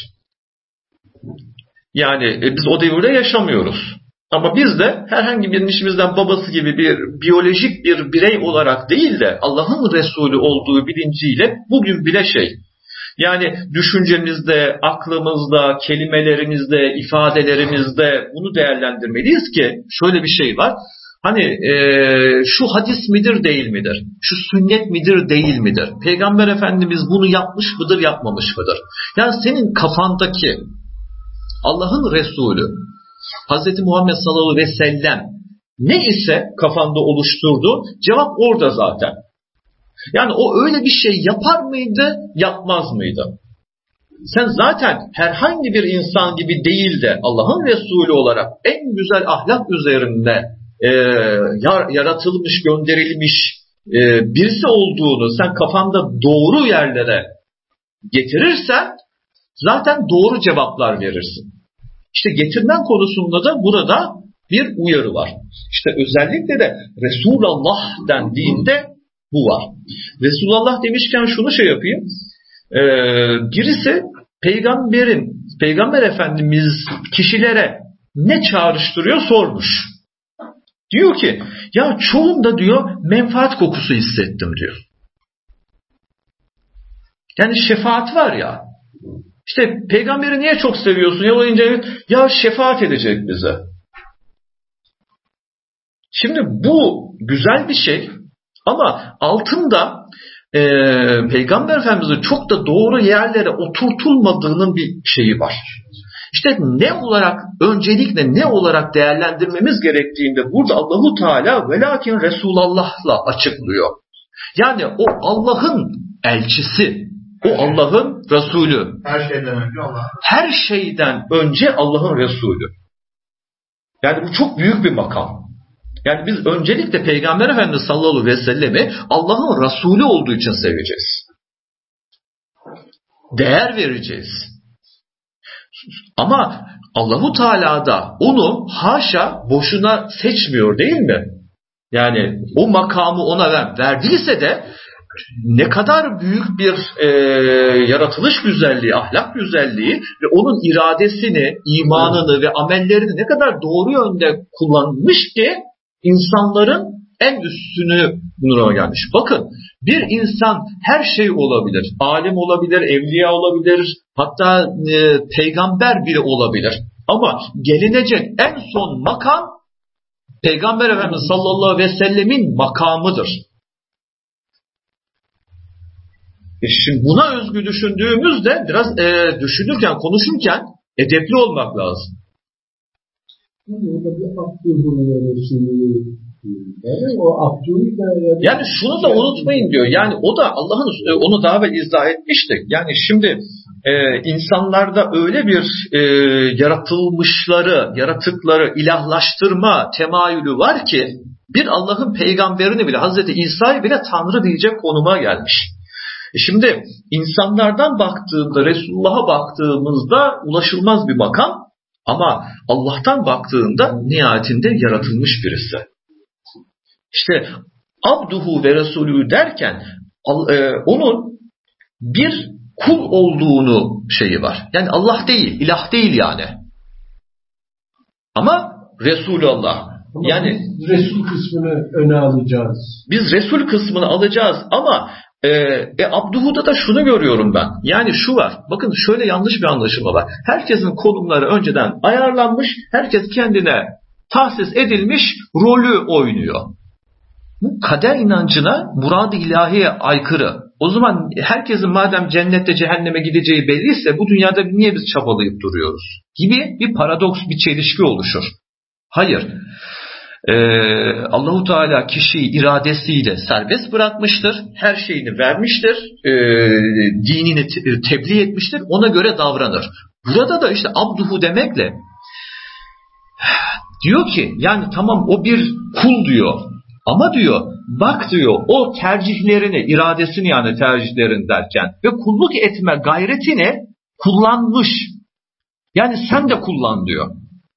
Yani biz o devirde yaşamıyoruz. Ama biz de herhangi birinin işimizden babası gibi bir biyolojik bir birey olarak değil de Allah'ın Resulü olduğu bilinciyle bugün bile yani düşüncemizde, aklımızda, kelimelerimizde, ifadelerimizde bunu değerlendirmeliyiz ki şöyle bir şey var. Hani şu hadis midir değil midir? Şu sünnet midir değil midir? Peygamber Efendimiz bunu yapmış mıdır yapmamış mıdır? Yani senin kafandaki Allah'ın Resulü Hz. Muhammed sallallahu aleyhi ve sellem ne ise kafanda oluşturdu cevap orada zaten. Yani o öyle bir şey yapar mıydı yapmaz mıydı? Sen zaten herhangi bir insan gibi değil de Allah'ın Resulü olarak en güzel ahlak üzerinde yaratılmış, gönderilmiş birisi olduğunu sen kafanda doğru yerlere getirirsen zaten doğru cevaplar verirsin. İşte getirmen konusunda da burada bir uyarı var. İşte özellikle de Resulullah dendiğinde bu var. Resulullah demişken şunu yapayım. Birisi Peygamber Efendimiz kişilere ne çağrıştırıyor sormuş. Diyor ki ya çoğunda diyor menfaat kokusu hissettim diyor. Yani şefaat var ya. İşte peygamberi niye çok seviyorsun? Ya şefaat edecek bize. Şimdi bu güzel bir şey ama altında Peygamber Efendimiz'in çok da doğru yerlere oturtulmadığının bir şeyi var. İşte öncelikle ne olarak değerlendirmemiz gerektiğinde burada Allahu Teala velakin Resulallah'la açıklıyor. Yani o Allah'ın elçisi, o Allah'ın Resulü. Her şeyden önce Allah'ın Resulü. Yani bu çok büyük bir makam. Yani biz öncelikle Peygamber Efendimiz sallallahu aleyhi ve sellemi Allah'ın Resulü olduğu için seveceğiz. Değer vereceğiz. Ama Allahu Teala da onu haşa boşuna seçmiyor değil mi? Yani o makamı ona verdiyse de ne kadar büyük bir yaratılış güzelliği, ahlak güzelliği ve onun iradesini, imanını ve amellerini ne kadar doğru yönde kullanmış ki insanların en üstünü bunlara gelmiş. Bakın, bir insan her şey olabilir. Alim olabilir, evliya olabilir, hatta peygamber bile olabilir. Ama gelinecek en son makam Peygamber Efendimiz sallallahu aleyhi ve sellemin makamıdır. Şimdi buna özgü düşündüğümüzde biraz düşünürken, konuşurken edepli olmak lazım. Yani şunu da unutmayın diyor. Yani o da Allah'ın onu daha evvel izah etmiştik. Yani şimdi insanlarda öyle bir yaratıkları ilahlaştırma temayülü var ki bir Allah'ın peygamberini bile, Hazreti İsa'yı bile Tanrı diyecek konuma gelmiş. Şimdi insanlardan baktığında, Resulullah'a baktığımızda ulaşılmaz bir makam, ama Allah'tan baktığında nihayetinde yaratılmış birisi. İşte abduhu ve resulü derken onun bir kul olduğunu şeyi var. Yani Allah değil, ilah değil yani. Ama Resulullah. Yani biz Resul kısmını öne alacağız. Biz Resul kısmını alacağız ama abduhu'da da şunu görüyorum ben. Yani şu var. Bakın, şöyle yanlış bir anlaşılma var. Herkesin konumları önceden ayarlanmış. Herkes kendine tahsis edilmiş rolü oynuyor. Kader inancına, murad-ı ilahiye aykırı. O zaman herkesin madem cennette cehenneme gideceği belliyse bu dünyada niye biz çabalayıp duruyoruz gibi bir paradoks, bir çelişki oluşur. Hayır. Allahu Teala kişiyi iradesiyle serbest bırakmıştır. Her şeyini vermiştir. Dinini tebliğ etmiştir. Ona göre davranır. Burada da işte abduhu demekle diyor ki yani tamam o bir kul diyor. Ama diyor bak diyor o tercihlerini, iradesini yani tercihlerini derken ve kulluk etme gayretini kullanmış. Yani sen de kullan diyor.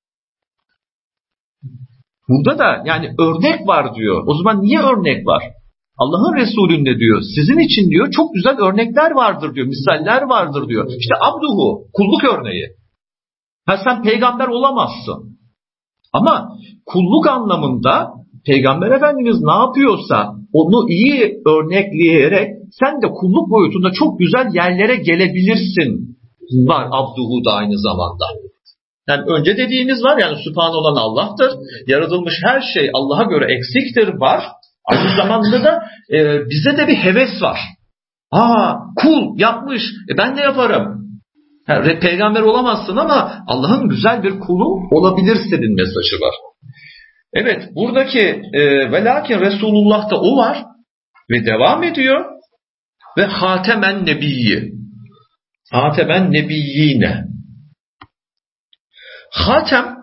Burada da yani örnek var diyor. O zaman niye örnek var? Allah'ın Resulü'nde diyor sizin için diyor çok güzel örnekler vardır diyor. Misaller vardır diyor. İşte abduhu, kulluk örneği. Sen peygamber olamazsın. Ama kulluk anlamında Peygamber Efendimiz ne yapıyorsa onu iyi örnekleyerek sen de kulluk boyutunda çok güzel yerlere gelebilirsin. Var abduhu da aynı zamanda. Yani önce dediğimiz var yani Sübhan olan Allah'tır. Yaratılmış her şey Allah'a göre eksiktir var. Aynı zamanda da bize de bir heves var. Kul yapmış. Ben de yaparım. Peygamber olamazsın ama Allah'ın güzel bir kulu olabilirsin mesajı var. Evet, buradaki velakin Resulullah'ta o var ve devam ediyor ve hatemen nebiyyi. Hatemen nebiyyine. Hatem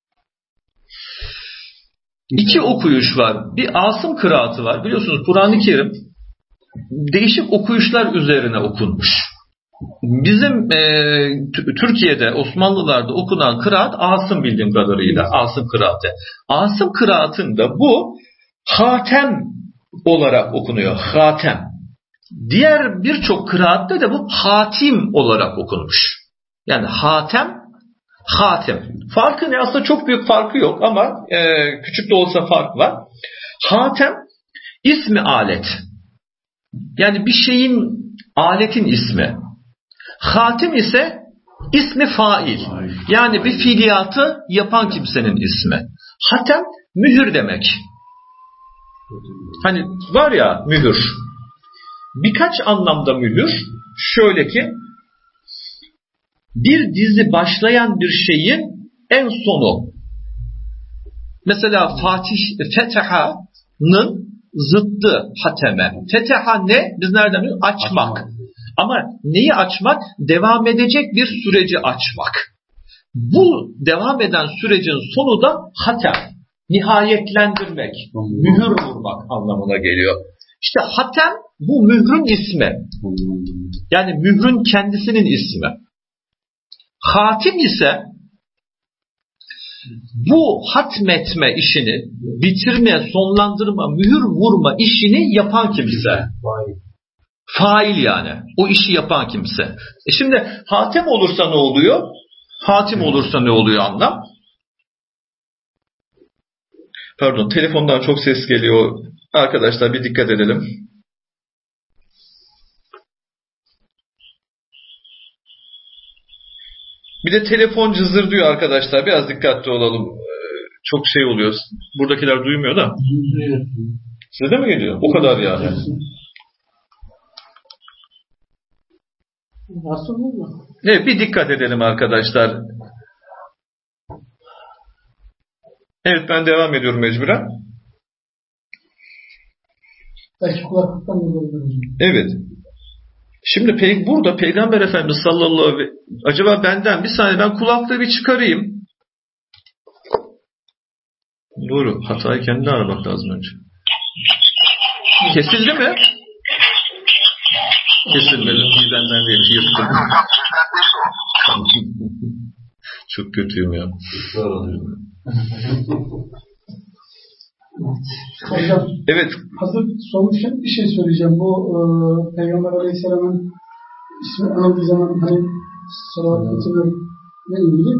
iki okuyuş var. Bir Asım kıraatı var. Biliyorsunuz Kur'an-ı Kerim değişik okuyuşlar üzerine okunmuş. Bizim Türkiye'de, Osmanlılar'da okunan kıraat Asım bildiğim kadarıyla. Asım kıraatı. Asım kıraatında bu hatem olarak okunuyor. Hatem. Diğer birçok kıraatte de bu hatim olarak okunmuş. Yani hatem, hatim. Farkı ne? Aslında çok büyük farkı yok ama küçük de olsa fark var. Hatem ismi alet. Yani bir şeyin, aletin ismi. Hatim ise ismi fail. Yani bir fiiliyatı yapan kimsenin ismi. Hatem mühür demek. Hani var ya mühür. Birkaç anlamda mühür. Şöyle ki bir dizi başlayan bir şeyin en sonu. Mesela Fetiha'nın zıttı hateme. Fetiha ne? Biz nereden biliyoruz? Açmak. Ama neyi açmak? Devam edecek bir süreci açmak. Bu devam eden sürecin sonu da hatem. Nihayetlendirmek. Mühür vurmak anlamına geliyor. İşte hatem bu mührün ismi. Yani mührün kendisinin ismi. Hatim ise bu hatmetme işini, bitirme, sonlandırma, mühür vurma işini yapan kimse. Fail yani. O işi yapan kimse. Şimdi hatem olursa ne oluyor? Hatim olursa ne oluyor anlam? Pardon, telefondan çok ses geliyor. Arkadaşlar bir dikkat edelim. Bir de telefon cızırdıyor arkadaşlar. Biraz dikkatli olalım. Çok şey oluyor. Buradakiler duymuyor da. Size de mi geliyor? O kadar yani. Evet, bir dikkat edelim arkadaşlar. Evet, ben devam ediyorum mecburen. Belki kulaklıktan olabilir. Evet. Şimdi burada Peygamber Efendimiz sallallahu aleyhi ve sellem, acaba benden bir saniye ben kulaklığı bir çıkarayım. Doğru. Hatayı kendi aramak lazım önce. Kesildi mi? Kesilmedi. Benden değil. Yırttım. Çok kötüyüm ya. Hocam, evet. Hazır sormuşken bir şey söyleyeceğim. Bu Peygamber Aleyhisselam'ın ismi anıldığı zaman hani salavat getirmekle ilgili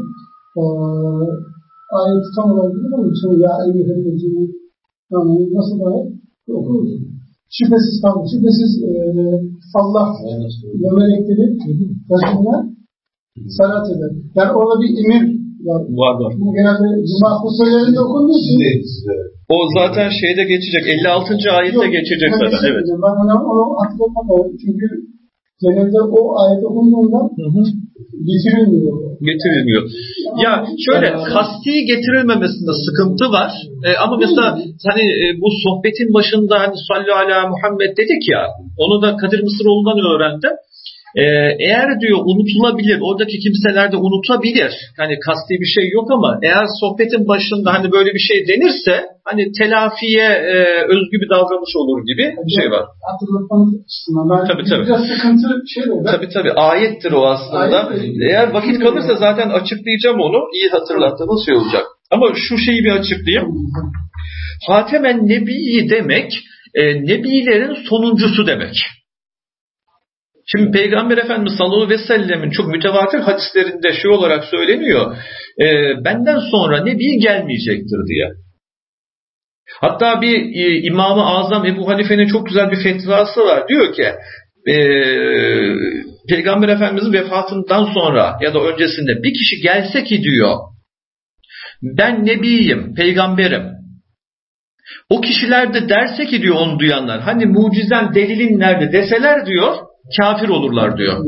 ayeti tam olarak bilir misin? Ya eyyühellezine nasıl ayet? Okuruz. Şüphesiz Allah ve melekleri Resulüne salat eder. Yani orada bir emir var. Bu genelde Cuma hutbelerinde okunduğu için. O zaten şeyde geçecek. 56. ayette geçecek zaten. Evet. Ben onu hatırlatmadım. Çünkü genelde o ayet okunduğunda getirilmiyor. Ya şöyle kasti getirilmemesinde sıkıntı var. Ama mesela hani bu sohbetin başında hani sallu ala Muhammed dedik ya. Onu da Kadir Mısıroğlu'ndan öğrendim. Eğer diyor unutulabilir, oradaki kimseler de unutabilir. Hani kasti bir şey yok ama eğer sohbetin başında hani böyle bir şey denirse hani telafiye özgü bir davranış olur gibi bir şey var. Hatırlatmanız açısından. Tabii. Biraz sıkıntı şey var. Tabii. Ayettir o aslında. Eğer vakit kalırsa zaten açıklayacağım onu. İyi hatırlattığınız şey olacak. Ama şu şeyi bir açıklayayım. Hatemen Nebi demek Nebilerin sonuncusu demek. Şimdi Peygamber Efendimiz sallallahu aleyhi ve sellemin çok mütevatir hadislerinde şey olarak söyleniyor. Benden sonra Nebi gelmeyecektir diye. Hatta bir İmam-ı Azam Ebu Hanife'nin çok güzel bir fetvası var. Diyor ki Peygamber Efendimiz'in vefatından sonra ya da öncesinde bir kişi gelse ki diyor ben Nebiyim, peygamberim. O kişiler de derse ki diyor onu duyanlar hani mucizen delilin nerede deseler diyor kafir olurlar diyor.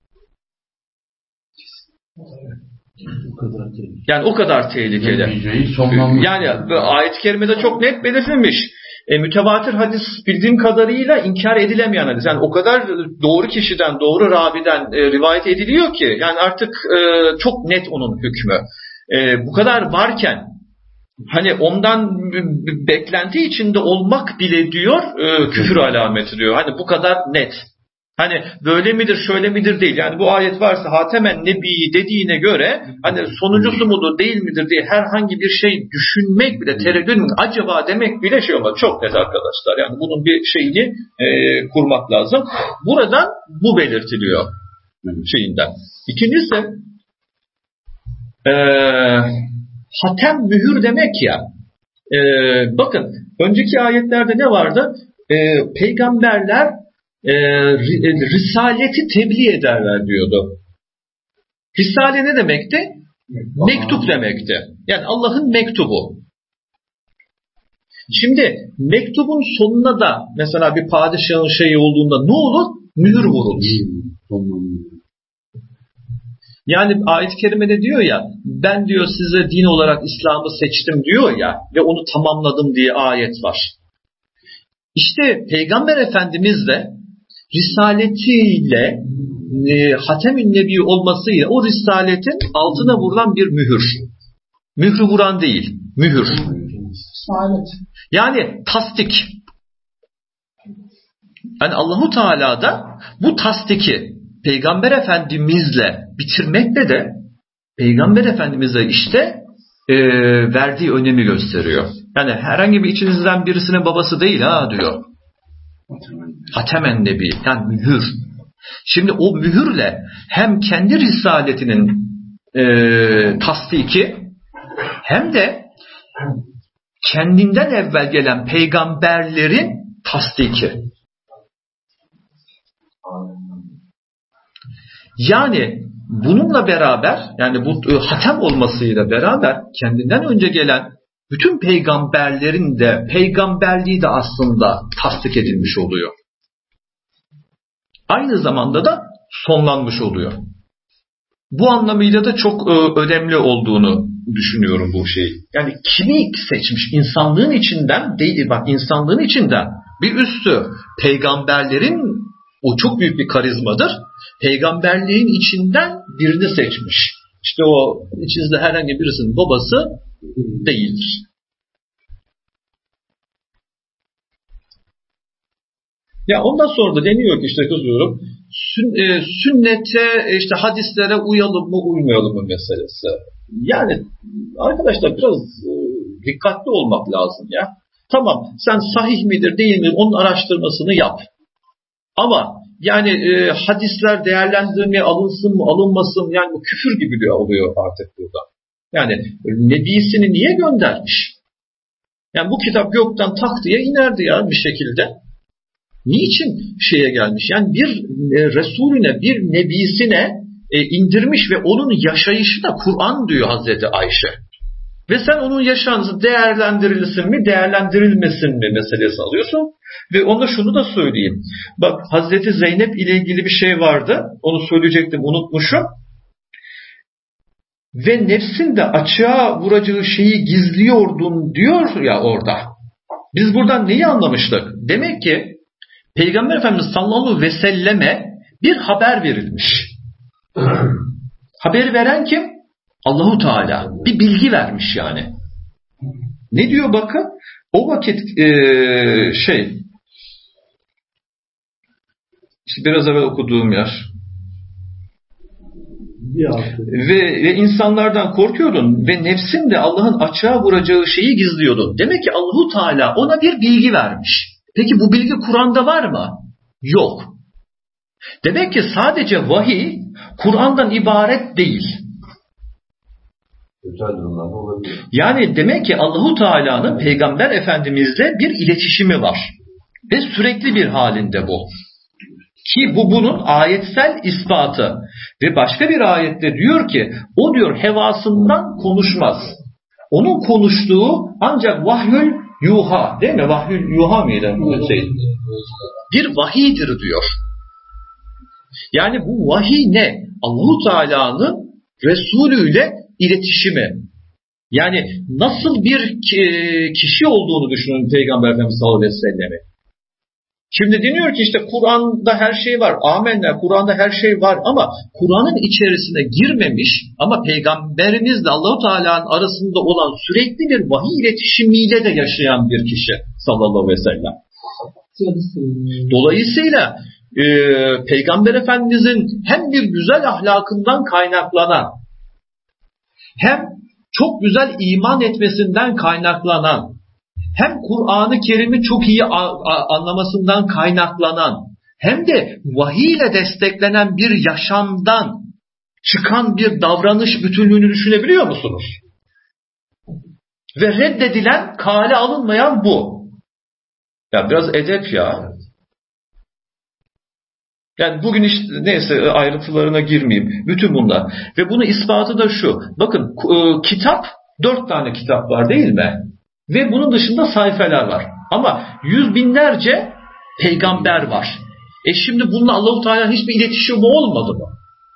Yani o kadar tehlikeli. Yani ayet-i kerimede çok net belirtilmiş. Mütevatir hadis bildiğim kadarıyla inkar edilemeyen hadis. Yani o kadar doğru kişiden, doğru raviden rivayet ediliyor ki yani artık çok net onun hükmü. Bu kadar varken hani ondan beklenti içinde olmak bile diyor küfür alameti diyor. Hani bu kadar net. Hani böyle midir şöyle midir değil. Yani bu ayet varsa Hatemen Nebi dediğine göre hani sonuncusu mudur değil midir diye herhangi bir şey düşünmek bile tereddüt acaba demek bile şey olmaz. Çok net arkadaşlar. Yani bunun bir şeyini kurmak lazım. Buradan bu belirtiliyor şeyinden. İkincisi hatem mühür demek ya. Bakın önceki ayetlerde ne vardı? Peygamberler risaleti tebliğ ederler diyordu. Risale ne demekti? Mektup demekti. Yani Allah'ın mektubu. Şimdi mektubun sonuna da mesela bir padişahın şeyi olduğunda ne olur? Mühür vurulur. Yani ayet-i kerimede diyor ya ben diyor size din olarak İslam'ı seçtim diyor ya ve onu tamamladım diye ayet var. İşte Peygamber Efendimiz de risaletiyle Hatem-ün Nebi olmasıyla o risaletin altına vurulan bir mühür. Mührü vuran değil, mühür. Yani tasdik. Yani Allahu Teala da bu tasdiki Peygamber Efendimizle bitirmekle de Peygamber Efendimizle işte verdiği önemi gösteriyor. Yani herhangi bir içinizden birisinin babası değil ha diyor. Hatemen Nebi, yani mühür. Şimdi o mühürle hem kendi risaletinin tasdiki hem de kendinden evvel gelen peygamberlerin tasdiki. Yani bununla beraber, yani bu hatem olmasıyla beraber kendinden önce gelen bütün peygamberlerin de peygamberliği de aslında tasdik edilmiş oluyor. Aynı zamanda da sonlanmış oluyor. Bu anlamıyla da çok önemli olduğunu düşünüyorum bu şeyi. Yani kimi seçmiş? İnsanlığın içinden değil, bak insanlığın içinden bir üstü peygamberlerin, o çok büyük bir karizmadır. Peygamberliğin içinden birini seçmiş. İşte o içinizde herhangi birisinin babası değildir. Ya ondan sonra da deniyor ki işte kızıyorum, sünnete, işte hadislere uyalım mı uymayalım mı meselesi. Yani arkadaşlar biraz dikkatli olmak lazım ya. Tamam, sen sahih midir değil mi onun araştırmasını yap. Ama yani hadisler değerlendirmeye alınsın mı alınmasın mı, yani bu küfür gibi oluyor artık burada. Yani nebisini niye göndermiş? Yani bu kitap gökten tak diye inerdi ya bir şekilde. Niçin şeye gelmiş? Yani bir Resulüne, bir nebisine indirmiş ve onun yaşayışı da Kur'an diyor Hazreti Ayşe. Ve sen onun yaşantısı değerlendirilsin mi, değerlendirilmesin mi meselesi alıyorsun. Ve ona şunu da söyleyeyim. Bak Hazreti Zeynep ile ilgili bir şey vardı. Onu söyleyecektim, unutmuşum. Ve nefsin de açığa vuracağı şeyi gizliyordun diyor ya orada. Biz buradan neyi anlamıştık? Demek ki Peygamber Efendimiz sallallahu aleyhi ve selleme bir haber verilmiş. Haberi veren kim? Allahu Teala. Bir bilgi vermiş yani. Ne diyor bakın? O vakit işte biraz evvel okuduğum yer. Ve insanlardan korkuyordun ve nefsin de Allah'ın açığa vuracağı şeyi gizliyordun. Demek ki Allahu Teala ona bir bilgi vermiş. Peki bu bilgi Kur'an'da var mı? Yok. Demek ki sadece vahiy Kur'an'dan ibaret değil. Yani demek ki Allahu Teala'nın Peygamber Efendimizle bir iletişimi var. Ve sürekli bir halinde bu. Ki bu bunun ayetsel ispatı. Ve başka bir ayette diyor ki o diyor hevasından konuşmaz. Onun konuştuğu ancak vahyül yuha, değil mi? Vahyül yuha mıydı? Bir vahiydir diyor. Yani bu vahiy ne? Allahu Teala'nın Resulü ile iletişimi. Yani nasıl bir kişi olduğunu düşünün Peygamber Efendimiz sallallahu aleyhi ve sellem'i. Şimdi deniyor ki işte Kur'an'da her şey var. Amenna, Kur'an'da her şey var ama Kur'an'ın içerisine girmemiş ama Peygamberimizle Allahu Teala'nın arasında olan sürekli bir vahiy iletişimiyle de yaşayan bir kişi sallallahu aleyhi ve sellem. Dolayısıyla Peygamber Efendimizin hem bir güzel ahlakından kaynaklanan hem çok güzel iman etmesinden kaynaklanan hem Kur'an-ı Kerim'i çok iyi anlamasından kaynaklanan hem de vahiy ile desteklenen bir yaşamdan çıkan bir davranış bütünlüğünü düşünebiliyor musunuz? Ve reddedilen, kale alınmayan bu. Ya biraz edep ya. Yani bugün işte neyse ayrıntılarına girmeyeyim. Bütün bunlar. Ve bunun ispatı da şu. Bakın kitap 4 tane kitap var değil mi? Ve bunun dışında sayfeler var. Ama yüz binlerce peygamber var. Şimdi bununla Allah-u Teala'nın hiçbir iletişimi olmadı mı?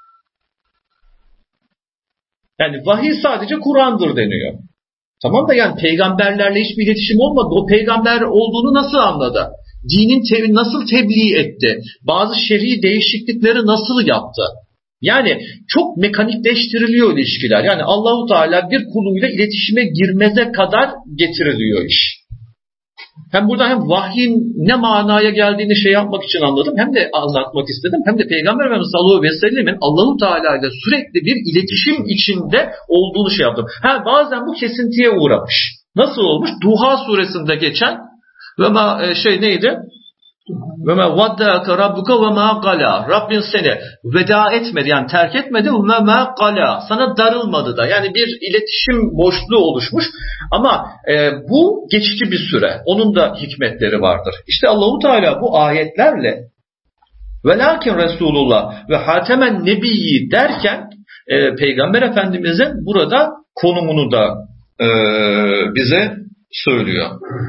Yani vahiy sadece Kur'an'dır deniyor. Tamam da yani peygamberlerle hiçbir iletişim olmadı. O peygamber olduğunu nasıl anladı? Dinin nasıl tebliğ etti? Bazı şer'i değişiklikleri nasıl yaptı? Yani çok mekanikleştiriliyor ilişkiler. Yani Allahu Teala bir kuluyla iletişime girmeze kadar getiriliyor iş. hem burada hem vahyin ne manaya geldiğini şey yapmak için anladım, hem de anlatmak istedim, hem de Peygamber Efendimiz sallallahu aleyhi ve sellemin Allahu Teala ile sürekli bir iletişim içinde olduğunu şey yaptım. Bazen bu kesintiye uğramış. Nasıl olmuş? Duha suresinde geçen neydi? Ve ma vaddaka rabbuka ve ma qala. Rabbin seni veda etmedi, yani terk etmedi, ve ma qala. Sana darılmadı da. Yani bir iletişim boşluğu oluşmuş. Ama bu geçici bir süre. Onun da hikmetleri vardır. İşte Allahu Teala bu ayetlerle velakin Resulullah ve hatemen nebiyyi derken Peygamber Efendimizin burada konumunu da bize söylüyor.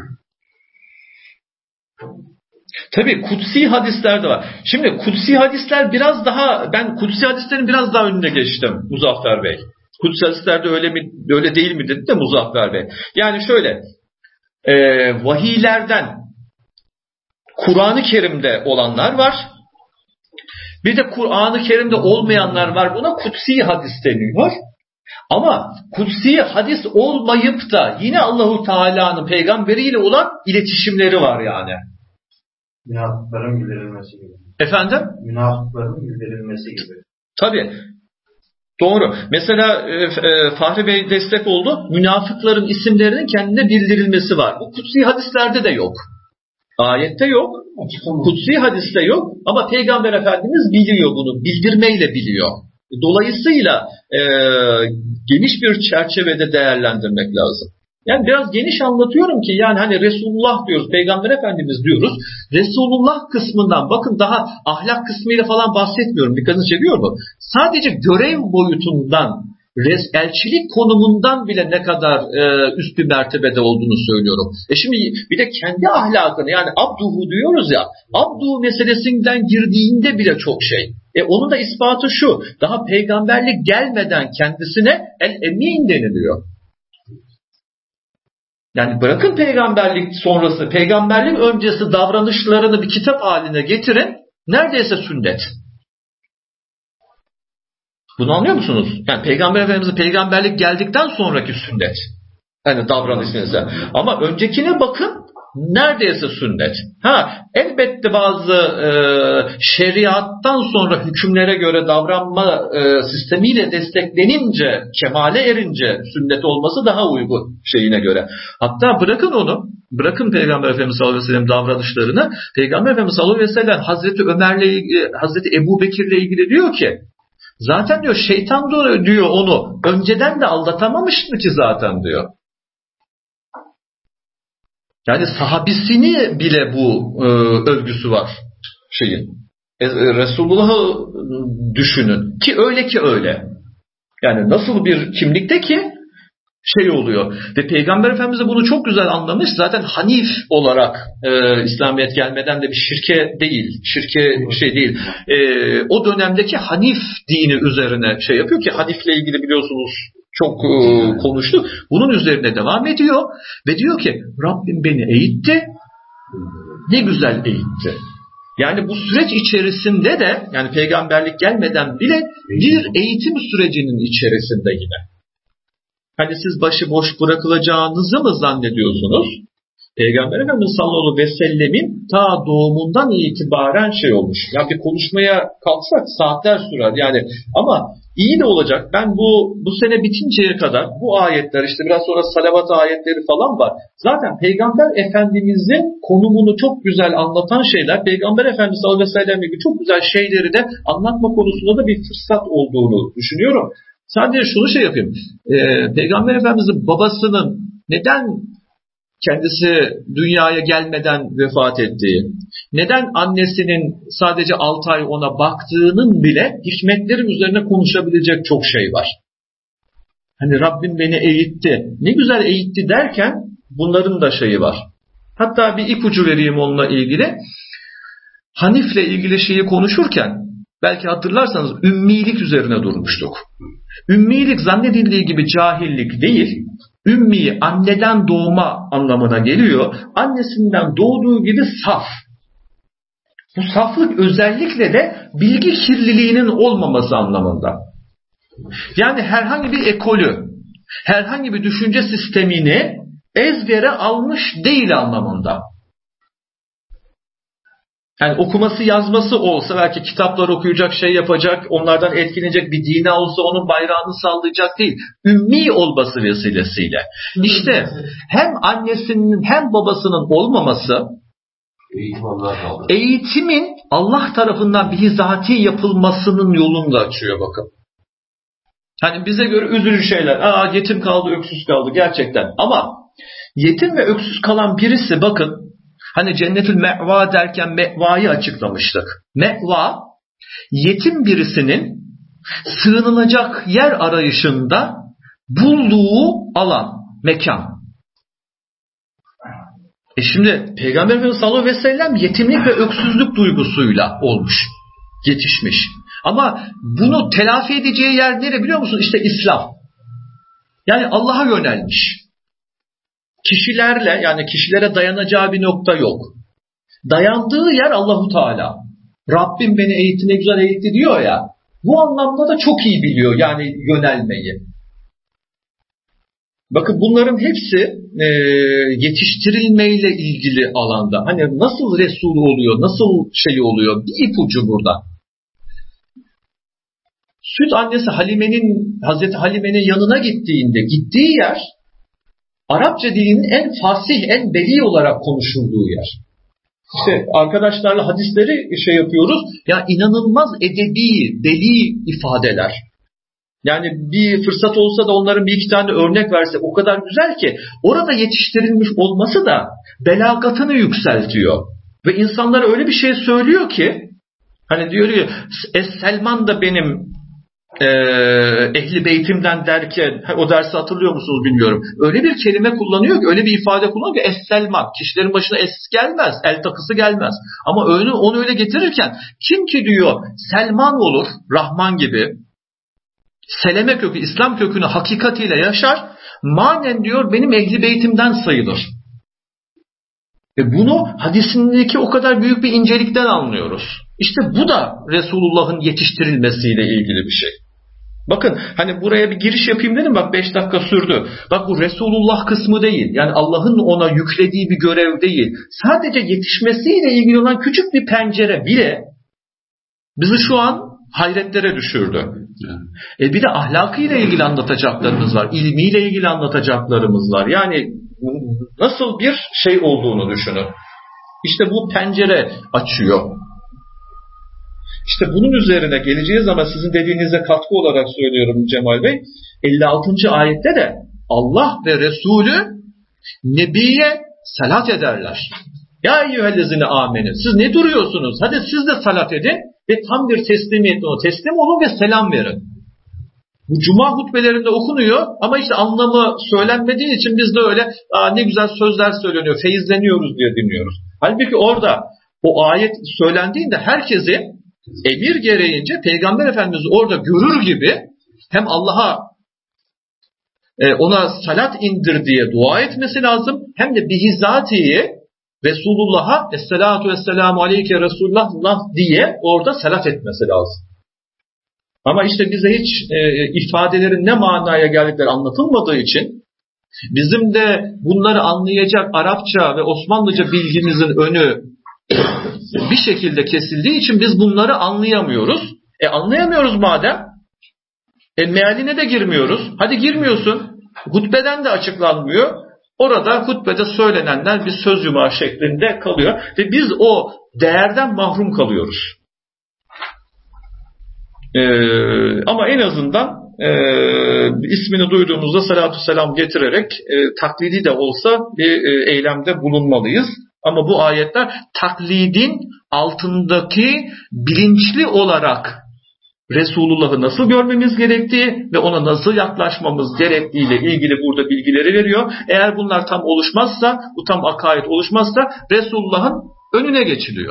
Tabii kutsi hadisler de var. Şimdi kutsi hadisler ben kutsi hadislerin biraz daha önüne geçtim Muzaffer Bey. Kutsi hadislerde öyle mi öyle değil mi dedi de Muzaffer Bey. Yani şöyle vahiylerden Kur'an-ı Kerim'de olanlar var. Bir de Kur'an-ı Kerim'de olmayanlar var. Buna kutsi hadis deniyor. Ama kutsi hadis olmayıp da yine Allahu Teala'nın peygamberiyle olan iletişimleri var yani. Münafıkların bildirilmesi gibi. Efendim? Münafıkların bildirilmesi gibi. Tabii. Doğru. Mesela Fahri Bey destek oldu. Münafıkların isimlerinin kendine bildirilmesi var. Bu kutsi hadislerde de yok. Ayette yok. Kutsi hadiste yok. Ama Peygamber Efendimiz biliyor bunu. Bildirmeyle biliyor. Dolayısıyla geniş bir çerçevede değerlendirmek lazım. Yani biraz geniş anlatıyorum ki yani hani Resulullah diyoruz, Peygamber Efendimiz diyoruz. Resulullah kısmından bakın daha ahlak kısmıyla falan bahsetmiyorum. Dikkatinizi çekiyor mu? Sadece görev boyutundan, elçilik konumundan bile ne kadar üst bir mertebede olduğunu söylüyorum. Şimdi bir de kendi ahlakını yani abduhu diyoruz ya, abduhu meselesinden girdiğinde bile çok şey. Onun da ispatı şu, daha peygamberlik gelmeden kendisine el-emin deniliyor. Yani bırakın peygamberlik sonrası, peygamberlik öncesi davranışlarını bir kitap haline getirin, neredeyse sünnet. Bunu anlıyor musunuz? Yani Peygamber Efendimiz'e peygamberlik geldikten sonraki sünnet. Yani davranışınıza. Ama öncekine bakın, neredeyse sünnet. Elbette bazı şeriattan sonra hükümlere göre davranma sistemiyle desteklenince, kemale erince sünnet olması daha uygun şeyine göre. Hatta bırakın onu, bırakın Peygamber Efendimiz sallallahu aleyhi ve sellem davranışlarını, Peygamber Efendimiz sallallahu aleyhi ve sellem Hazreti Ömer'le, Hazreti Ebu Bekir'le ilgili diyor ki, zaten diyor şeytan diyor onu önceden de aldatamamış mı ki zaten diyor. Yani sahabisini bile bu övgüsü var şeyin. Resulullah'ı düşünün ki öyle. Yani nasıl bir kimlikte ki şey oluyor. Ve Peygamber Efendimiz de bunu çok güzel anlamış. Zaten Hanif olarak İslamiyet gelmeden de bir şirke değil. O dönemdeki Hanif dini üzerine şey yapıyor ki Hanif'le ilgili biliyorsunuz çok konuştu. Bunun üzerine devam ediyor ve diyor ki Rabbim beni eğitti. Ne güzel eğitti. Yani bu süreç içerisinde de yani peygamberlik gelmeden bile bir eğitim sürecinin içerisinde yine. Hani siz başıboş bırakılacağınızı mı zannediyorsunuz? Peygamber Efendimiz sallallahu aleyhi ve sellemin ta doğumundan itibaren şey olmuş. Ya bir konuşmaya kalksak saatler sürer yani ama iyi de olacak. Ben bu sene bitinceye kadar bu ayetler işte biraz sonra salavat ayetleri falan var. Zaten Peygamber Efendimizin konumunu çok güzel anlatan şeyler, Peygamber Efendimiz sallallahu aleyhi ve sellem'le ilgili çok güzel şeyleri de anlatma konusunda da bir fırsat olduğunu düşünüyorum. Sadece şunu şey yapayım. Peygamber Efendimiz'in babasının neden kendisi dünyaya gelmeden vefat ettiği, neden annesinin sadece 6 ay ona baktığının bile hikmetlerin üzerine konuşabilecek çok şey var. Hani Rabbim beni eğitti, ne güzel eğitti derken bunların da şeyi var. Hatta bir ipucu vereyim onunla ilgili. Hanif'le ilgili şeyi konuşurken belki hatırlarsanız ümmilik üzerine durmuştuk. Ümmilik zannedildiği gibi cahillik değil, ümmi anneden doğma anlamına geliyor. Annesinden doğduğu gibi saf. Bu saflık özellikle de bilgi kirliliğinin olmaması anlamında. Yani herhangi bir ekolü, herhangi bir düşünce sistemini ezbere almış değil anlamında. Yani okuması yazması olsa belki kitaplar okuyacak, şey yapacak, onlardan etkilenecek, bir dine olsa onun bayrağını sallayacak değil. Ümmi olması vesilesiyle. İşte hem annesinin hem babasının olmaması eğitimin Allah tarafından bizatihi yapılmasının yolunu da açıyor bakın. Hani bize göre üzücü şeyler. Yetim kaldı, öksüz kaldı gerçekten. Ama yetim ve öksüz kalan birisi bakın, hani cennetül me'va derken me'vayı açıklamıştık. Me'va, yetim birisinin sığınılacak yer arayışında bulduğu alan, mekan. Şimdi Peygamber Efendimiz sallallahu aleyhi ve sellem yetimlik ve öksüzlük duygusuyla olmuş, yetişmiş. Ama bunu telafi edeceği yer nere biliyor musun? İşte İslam. Yani Allah'a yönelmiş. Kişilerle, yani kişilere dayanacağı bir nokta yok. Dayandığı yer Allahu Teala. Rabbim beni eğitti, ne güzel eğitti diyor ya. Bu anlamda da çok iyi biliyor yani yönelmeyi. Bakın bunların hepsi yetiştirilmeyle ilgili alanda. Hani nasıl Resul oluyor, nasıl şey oluyor, bir ipucu burada. Süt annesi Hazreti Halime'nin yanına gittiği yer Arapça dilinin en fasih, en beli olarak konuşulduğu yer. İşte arkadaşlarla hadisleri şey yapıyoruz. Ya inanılmaz edebi, beli ifadeler. Yani bir fırsat olsa da onların bir iki tane örnek versek o kadar güzel ki orada yetiştirilmiş olması da belagatını yükseltiyor. Ve insanlara öyle bir şey söylüyor ki hani diyor ya Selman da benim ehli beytimden derken o dersi hatırlıyor musunuz bilmiyorum. Öyle bir kelime kullanıyor ki, öyle bir ifade kullanıyor ki Es-Selman. Kişilerin başına es gelmez, el takısı gelmez. Ama onu öyle getirirken kim ki diyor Selman olur, Rahman gibi, Seleme kökü, İslam kökünü hakikatiyle yaşar, manen diyor benim ehli beytimden sayılır. Bunu hadisindeki o kadar büyük bir incelikten anlıyoruz. İşte bu da Resulullah'ın yetiştirilmesiyle ilgili bir şey. Bakın hani buraya bir giriş yapayım dedim, bak 5 dakika sürdü. Bak bu Resulullah kısmı değil. Yani Allah'ın ona yüklediği bir görev değil. Sadece yetişmesiyle ilgili olan küçük bir pencere bile bizi şu an hayretlere düşürdü. Bir de ahlakıyla ilgili anlatacaklarımız var. İlmiyle ilgili anlatacaklarımız var. Yani nasıl bir şey olduğunu düşünün. İşte bu pencere açıyor. İşte bunun üzerine geleceğiz ama sizin dediğinize katkı olarak söylüyorum Cemal Bey. 56. ayette de Allah ve Resulü Nebi'ye salat ederler. Ya eyyühellezine amenin. Siz ne duruyorsunuz? Hadi siz de salat edin ve tam bir teslimiyetle ona teslim olun ve selam verin. Bu cuma hutbelerinde okunuyor ama işte anlamı söylenmediği için biz de öyle ne güzel sözler söyleniyor, feyizleniyoruz diye dinliyoruz. Halbuki orada o ayet söylendiğinde herkesi emir gereğince Peygamber Efendimiz orada görür gibi hem Allah'a ona salat indir diye dua etmesi lazım, hem de bihizatihi Resulullah'a esselatu vesselamu aleyke Resulullah diye orada salat etmesi lazım. Ama işte bize hiç ifadelerin ne manaya geldikleri anlatılmadığı için bizim de bunları anlayacak Arapça ve Osmanlıca bilgimizin önü bir şekilde kesildiği için biz bunları anlayamıyoruz. Anlayamıyoruz madem. Mealine de girmiyoruz. Hadi girmiyorsun. Hutbeden de açıklanmıyor. Orada hutbede söylenenler bir söz yumağı şeklinde kalıyor. Ve biz o değerden mahrum kalıyoruz. Ama en azından ismini duyduğumuzda salatu selam getirerek taklidi de olsa bir eylemde bulunmalıyız. Ama bu ayetler taklidin altındaki bilinçli olarak Resulullah'ı nasıl görmemiz gerektiği ve ona nasıl yaklaşmamız gerektiğiyle ilgili burada bilgileri veriyor. Eğer bunlar tam oluşmazsa, bu tam akaid oluşmazsa Resulullah'ın önüne geçiliyor.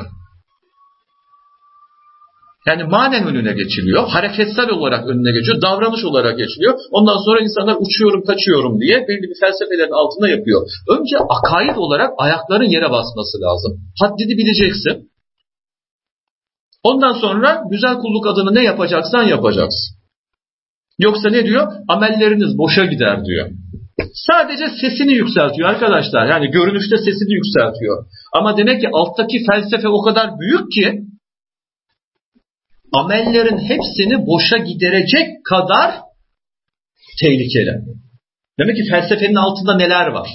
Yani manen önüne geçiliyor, hareketsel olarak önüne geçiyor, davranış olarak geçiliyor. Ondan sonra insanlar uçuyorum, kaçıyorum diye belli bir felsefelerin altında yapıyor. Önce akaid olarak ayakların yere basması lazım. Haddini bileceksin. Ondan sonra güzel kulluk adına ne yapacaksan yapacaksın. Yoksa ne diyor? Amelleriniz boşa gider diyor. Sadece sesini yükseltiyor arkadaşlar. Yani görünüşte sesini yükseltiyor. Ama demek ki alttaki felsefe o kadar büyük ki amellerin hepsini boşa giderecek kadar tehlikeli. Demek ki felsefenin altında neler var?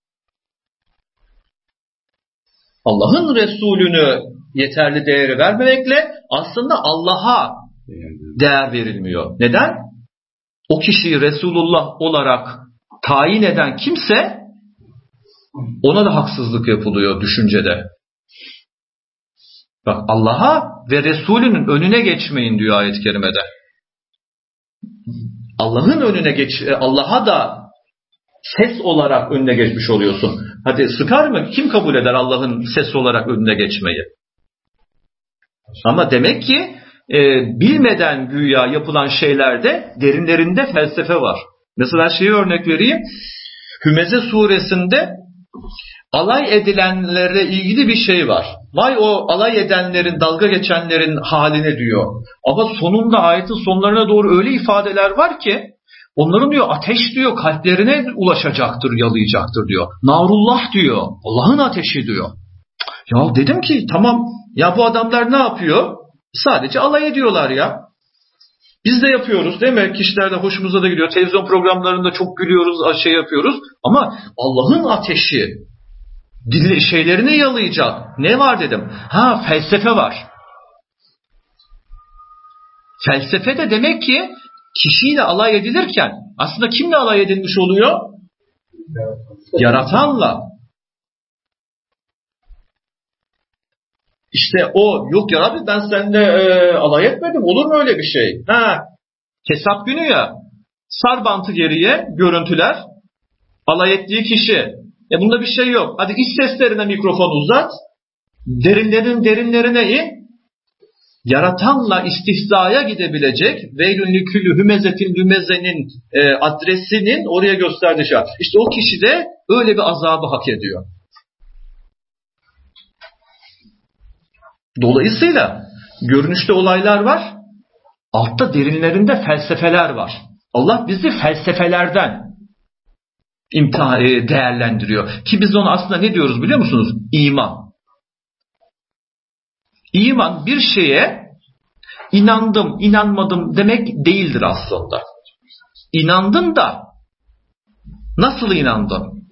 Allah'ın Resulünü yeterli değeri vermemekle aslında Allah'a değer verilmiyor. Neden? O kişiyi Resulullah olarak tayin eden kimse ona da haksızlık yapılıyor düşüncede. Bak, Allah'a ve Resulünün önüne geçmeyin diyor ayet-i kerimede. Allah'ın önüne Allah'a da ses olarak önüne geçmiş oluyorsun. Hadi sıkar mı? Kim kabul eder Allah'ın ses olarak önüne geçmeyi? Ama demek ki bilmeden güya yapılan şeylerde derinlerinde felsefe var. Mesela şeyi örnek vereyim. Hümeze suresinde alay edilenlerle ilgili bir şey var. Vay o alay edenlerin, dalga geçenlerin haline diyor. Ama sonunda ayetin sonlarına doğru öyle ifadeler var ki onların diyor ateş diyor kalplerine ulaşacaktır, yalayacaktır diyor. Narullah diyor. Allah'ın ateşi diyor. Ya dedim ki tamam ya bu adamlar ne yapıyor? Sadece alay ediyorlar ya. Biz de yapıyoruz değil mi? Kişiler de hoşumuza da gidiyor. Televizyon programlarında çok gülüyoruz, şey yapıyoruz. Ama Allah'ın ateşi şeylerini yalayacak. Ne var dedim? Felsefe var. Felsefe de demek ki kişiyle alay edilirken aslında kimle alay edilmiş oluyor? Yaratanla. İşte o yok ya Rabbi ben seninle alay etmedim. Olur mu öyle bir şey? Hesap günü ya. Sar bantı geriye görüntüler. Alay ettiği kişi. Bunda bir şey yok. Hadi iç seslerine mikrofon uzat. Derinlerine in. Yaratanla istihzaya gidebilecek veylün likülü hümezetin lümezenin adresinin oraya gösterdiği şey. İşte o kişi de öyle bir azabı hak ediyor. Dolayısıyla görünüşte olaylar var. Altta derinlerinde felsefeler var. Allah bizi felsefelerden değerlendiriyor. Ki biz onu aslında ne diyoruz biliyor musunuz? İman. İman bir şeye inandım, inanmadım demek değildir aslında. İnandın da nasıl inandın?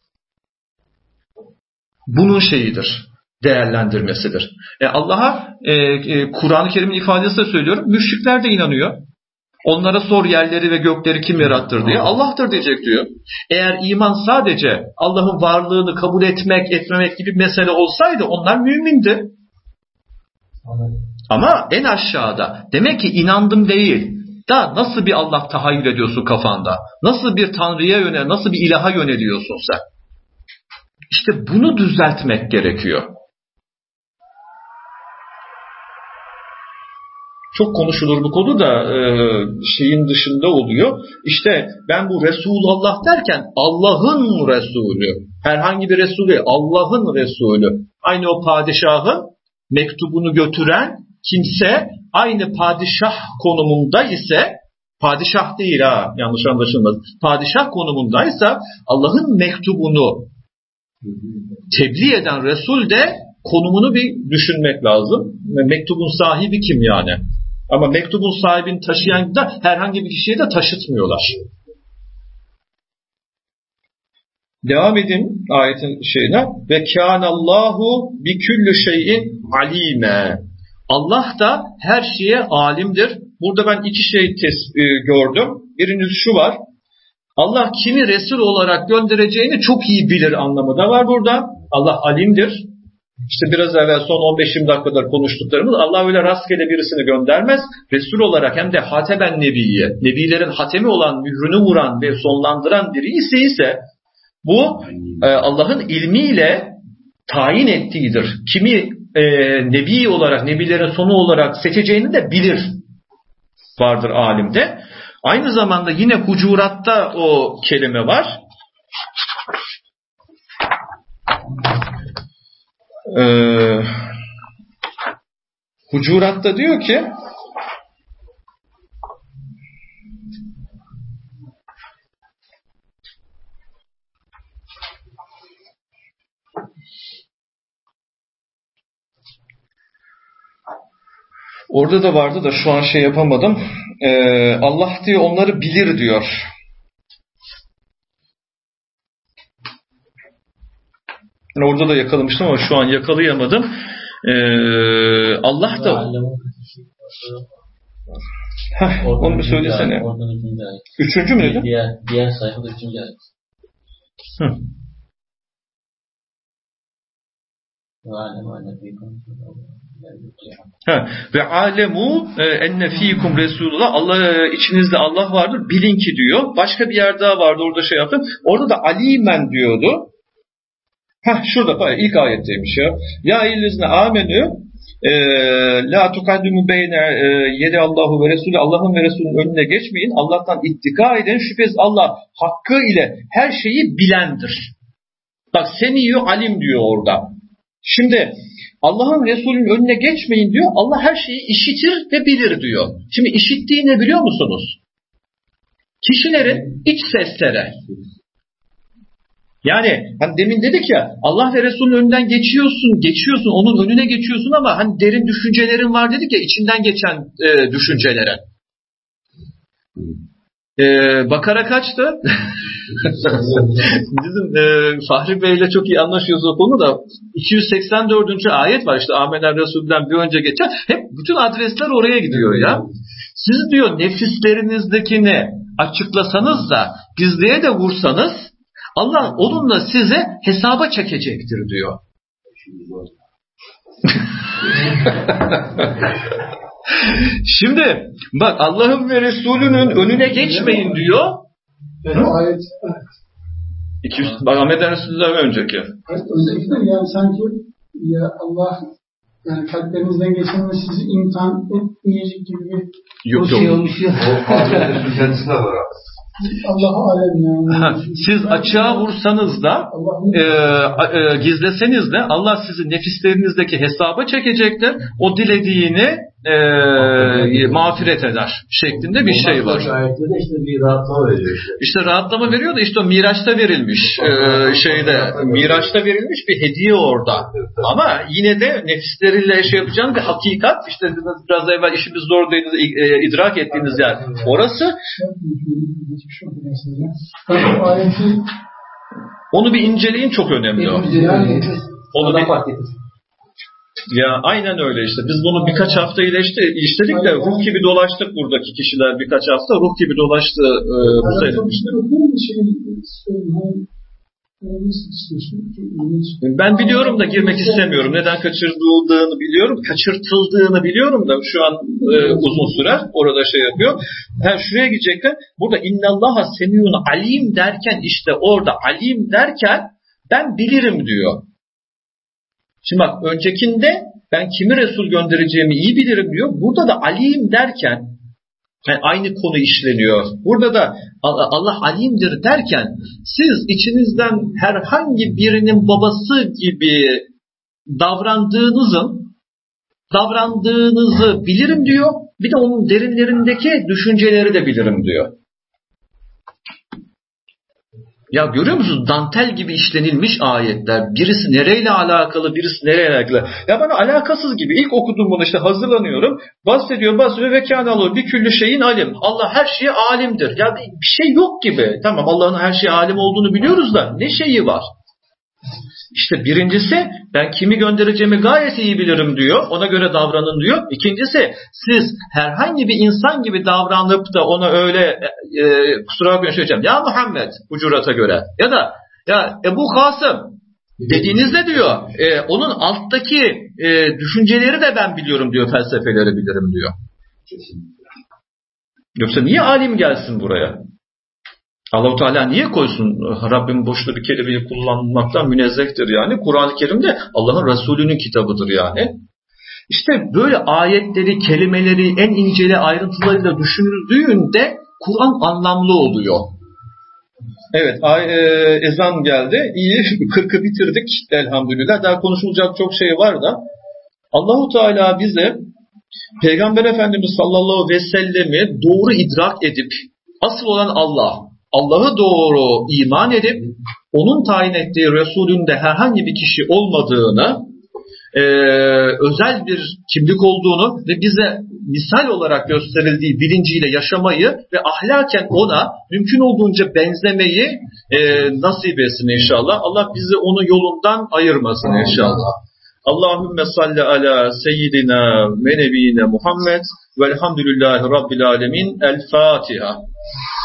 Bunun şeyidir, değerlendirmesidir. Allah'a Kur'an-ı Kerim'in ifadesiyle söylüyorum, müşrikler de inanıyor. Onlara sor yerleri ve gökleri kim yarattır diye. Allah'tır diyecek diyor. Eğer iman sadece Allah'ın varlığını kabul etmek, etmemek gibi bir mesele olsaydı onlar mümindi. Ama en aşağıda demek ki inandım değil. Da nasıl bir Allah tahayyül ediyorsun kafanda? Nasıl bir Tanrı'ya nasıl bir ilaha yöneliyorsun sen? İşte bunu düzeltmek gerekiyor. Çok konuşulur bu konu da şeyin dışında oluyor. İşte ben bu Resulullah derken Allah'ın Resulü. Herhangi bir Resulü, Allah'ın Resulü. Aynı o padişahın mektubunu götüren kimse aynı padişah konumunda ise, padişah değil yanlış anlaşılmasın. Padişah konumundaysa Allah'ın mektubunu tebliğ eden Resul de konumunu bir düşünmek lazım. Mektubun sahibi kim yani? Ama mektubun sahibini taşıyan da herhangi bir kişiye de taşıtmıyorlar. Devam edin ayetin şeyine. Ve kânallâhu biküllü şeyin alîme. Allah da her şeye alimdir. Burada ben iki şey gördüm. Birincisi şu var. Allah kimi Resul olarak göndereceğini çok iyi bilir anlamı da var burada. Allah alimdir. İşte biraz evvel son 15-20 dakikadır konuştuklarımız, Allah öyle rastgele birisini göndermez. Resul olarak hem de Hateben Nebiye, Nebilerin hatemi olan, mührünü vuran ve sonlandıran biri ise bu Allah'ın ilmiyle tayin ettiğidir. Kimi Nebi olarak, Nebilerin sonu olarak seçeceğini de bilir. Vardır alimde. Aynı zamanda yine Hucurat'ta o kelime var. Hucurat'ta diyor ki Orada da vardı da şu an şey yapamadım. Allah diyor onları bilir diyor. Yani orada da yakalamıştım ama şu an yakalayamadım. Allah da... Onu bir söylesene. Üçüncü mü dedim? Diğer sayfada üçüncü ayet. Ve alemu enne fiikum Resulullah, Allah içinizde Allah vardır bilin ki diyor. Başka bir yer daha vardı, orada şey yaptım. Orada da alimen diyordu. Şurada ilk ayetteymiş ya. Ya eyyühellezine amenü la tukaddimu beyne yedi Allahu ve Resulü, Allah'ın ve Resulünün önüne geçmeyin. Allah'tan ittika edin. Şüphesiz Allah hakkı ile her şeyi bilendir. Bak semi'yu alim diyor orada. Şimdi Allah'ın Resulünün önüne geçmeyin diyor. Allah her şeyi işitir ve bilir diyor. Şimdi işittiği ne biliyor musunuz? Kişilerin iç sesleri. Yani hani demin dedik ya, Allah ve Resulünün önünden geçiyorsun, onun önüne geçiyorsun ama hani derin düşüncelerin var dedik ya, içinden geçen düşüncelerin. Bakara kaçtı? Bizim Fahri Bey'le çok iyi anlaşıyoruz o konuda. 284. ayet var işte, Amener Resul'den bir önce geçen. Hep bütün adresler oraya gidiyor ya. Siz diyor nefislerinizdekini açıklasanız da gizliye de vursanız Allah onunla size hesaba çekecektir diyor. Şimdi bak, Allah'ın ve Resulünün önüne geçmeyin diyor. Ayet. 200, bak Ahmet'den Resulü'den önceki. Özellikle yani sanki ya Allah yani kalplerinizden geçenle sizi imtihan etmeyecek gibi bir şey olmuş ya. O Ahmet'in kendisine var abi. Allah'a alem yani. Siz açığa vursanız da gizleseniz de Allah sizi nefislerinizdeki hesaba çekecektir. O dilediğini mağfiret eder şeklinde bir şey var. Ayette de işte bir rahatlama veriyor. İşte rahatlama veriyor da işte o Miraç'ta verilmiş Miraç'ta verilmiş bir hediye orada. Ama yine de nefisleriyle şey yapacağın bir hakikat, işte biraz evvel işimiz zordaydı idrak ettiğiniz yer. Orası onu bir inceleyin, çok önemli o. Onu bir ya aynen öyle işte. Biz bunu birkaç hafta işledik de ruh gibi dolaştık buradaki kişiler, birkaç hafta ruh gibi dolaştı bu sene işte. Ben biliyorum da girmek istemiyorum. Neden kaçırıldığını biliyorum. Kaçırtıldığını biliyorum da şu an uzun sürer. Orada şey yapıyor. Şuraya gidecekler. Burada innallaha semiyun alim derken, işte orada alim derken ben bilirim diyor. Şimdi bak, öncekinde ben kimi Resul göndereceğimi iyi bilirim diyor. Burada da alim derken yani aynı konu işleniyor. Burada da Allah alimdir derken siz içinizden herhangi birinin babası gibi davrandığınızı bilirim diyor. Bir de onun derinlerindeki düşünceleri de bilirim diyor. Ya görüyor musunuz? Dantel gibi işlenilmiş ayetler. Birisi nereyle alakalı, birisi nereyle alakalı. Ya bana alakasız gibi. İlk okudum bunu, işte hazırlanıyorum. Bahsediyor ve kâne bir küllü şeyin alim. Allah her şeye alimdir. Ya bir şey yok gibi. Tamam, Allah'ın her şeye alim olduğunu biliyoruz da ne şeyi var? İşte birincisi, ben kimi göndereceğimi gayet iyi bilirim diyor. Ona göre davranın diyor. İkincisi, siz herhangi bir insan gibi davranıp da ona öyle kusura bakmayın söyleyeceğim. Ya Muhammed, Hucurat'a göre ya da ya Ebu Kasım dediğinizde diyor onun alttaki düşünceleri de ben biliyorum diyor. Felsefeleri bilirim diyor. Yoksa niye alim gelsin buraya? Allah-u Teala niye koysun? Rabbim boşuna bir kelimeyi kullanmaktan münezzehtir yani. Kur'an-ı Kerim de Allah'ın Resulü'nün kitabıdır yani. İşte böyle ayetleri, kelimeleri en inceli ayrıntılarıyla düşünüldüğünde Kur'an anlamlı oluyor. Evet, ezan geldi. İyi, 40'ı bitirdik elhamdülillah. Daha konuşulacak çok şey var da. Allah-u Teala bize Peygamber Efendimiz sallallahu aleyhi ve sellemi doğru idrak edip, asıl olan Allah'ı doğru iman edip onun tayin ettiği Resulünde herhangi bir kişi olmadığını özel bir kimlik olduğunu ve bize misal olarak gösterildiği bilinciyle yaşamayı ve ahlaken ona mümkün olduğunca benzemeyi nasip etsin inşallah. Allah bizi onun yolundan ayırmasın inşallah. Allahümme salli ala seyyidina ve nebiyine Muhammed velhamdülillahi rabbil alemin. El Fatiha.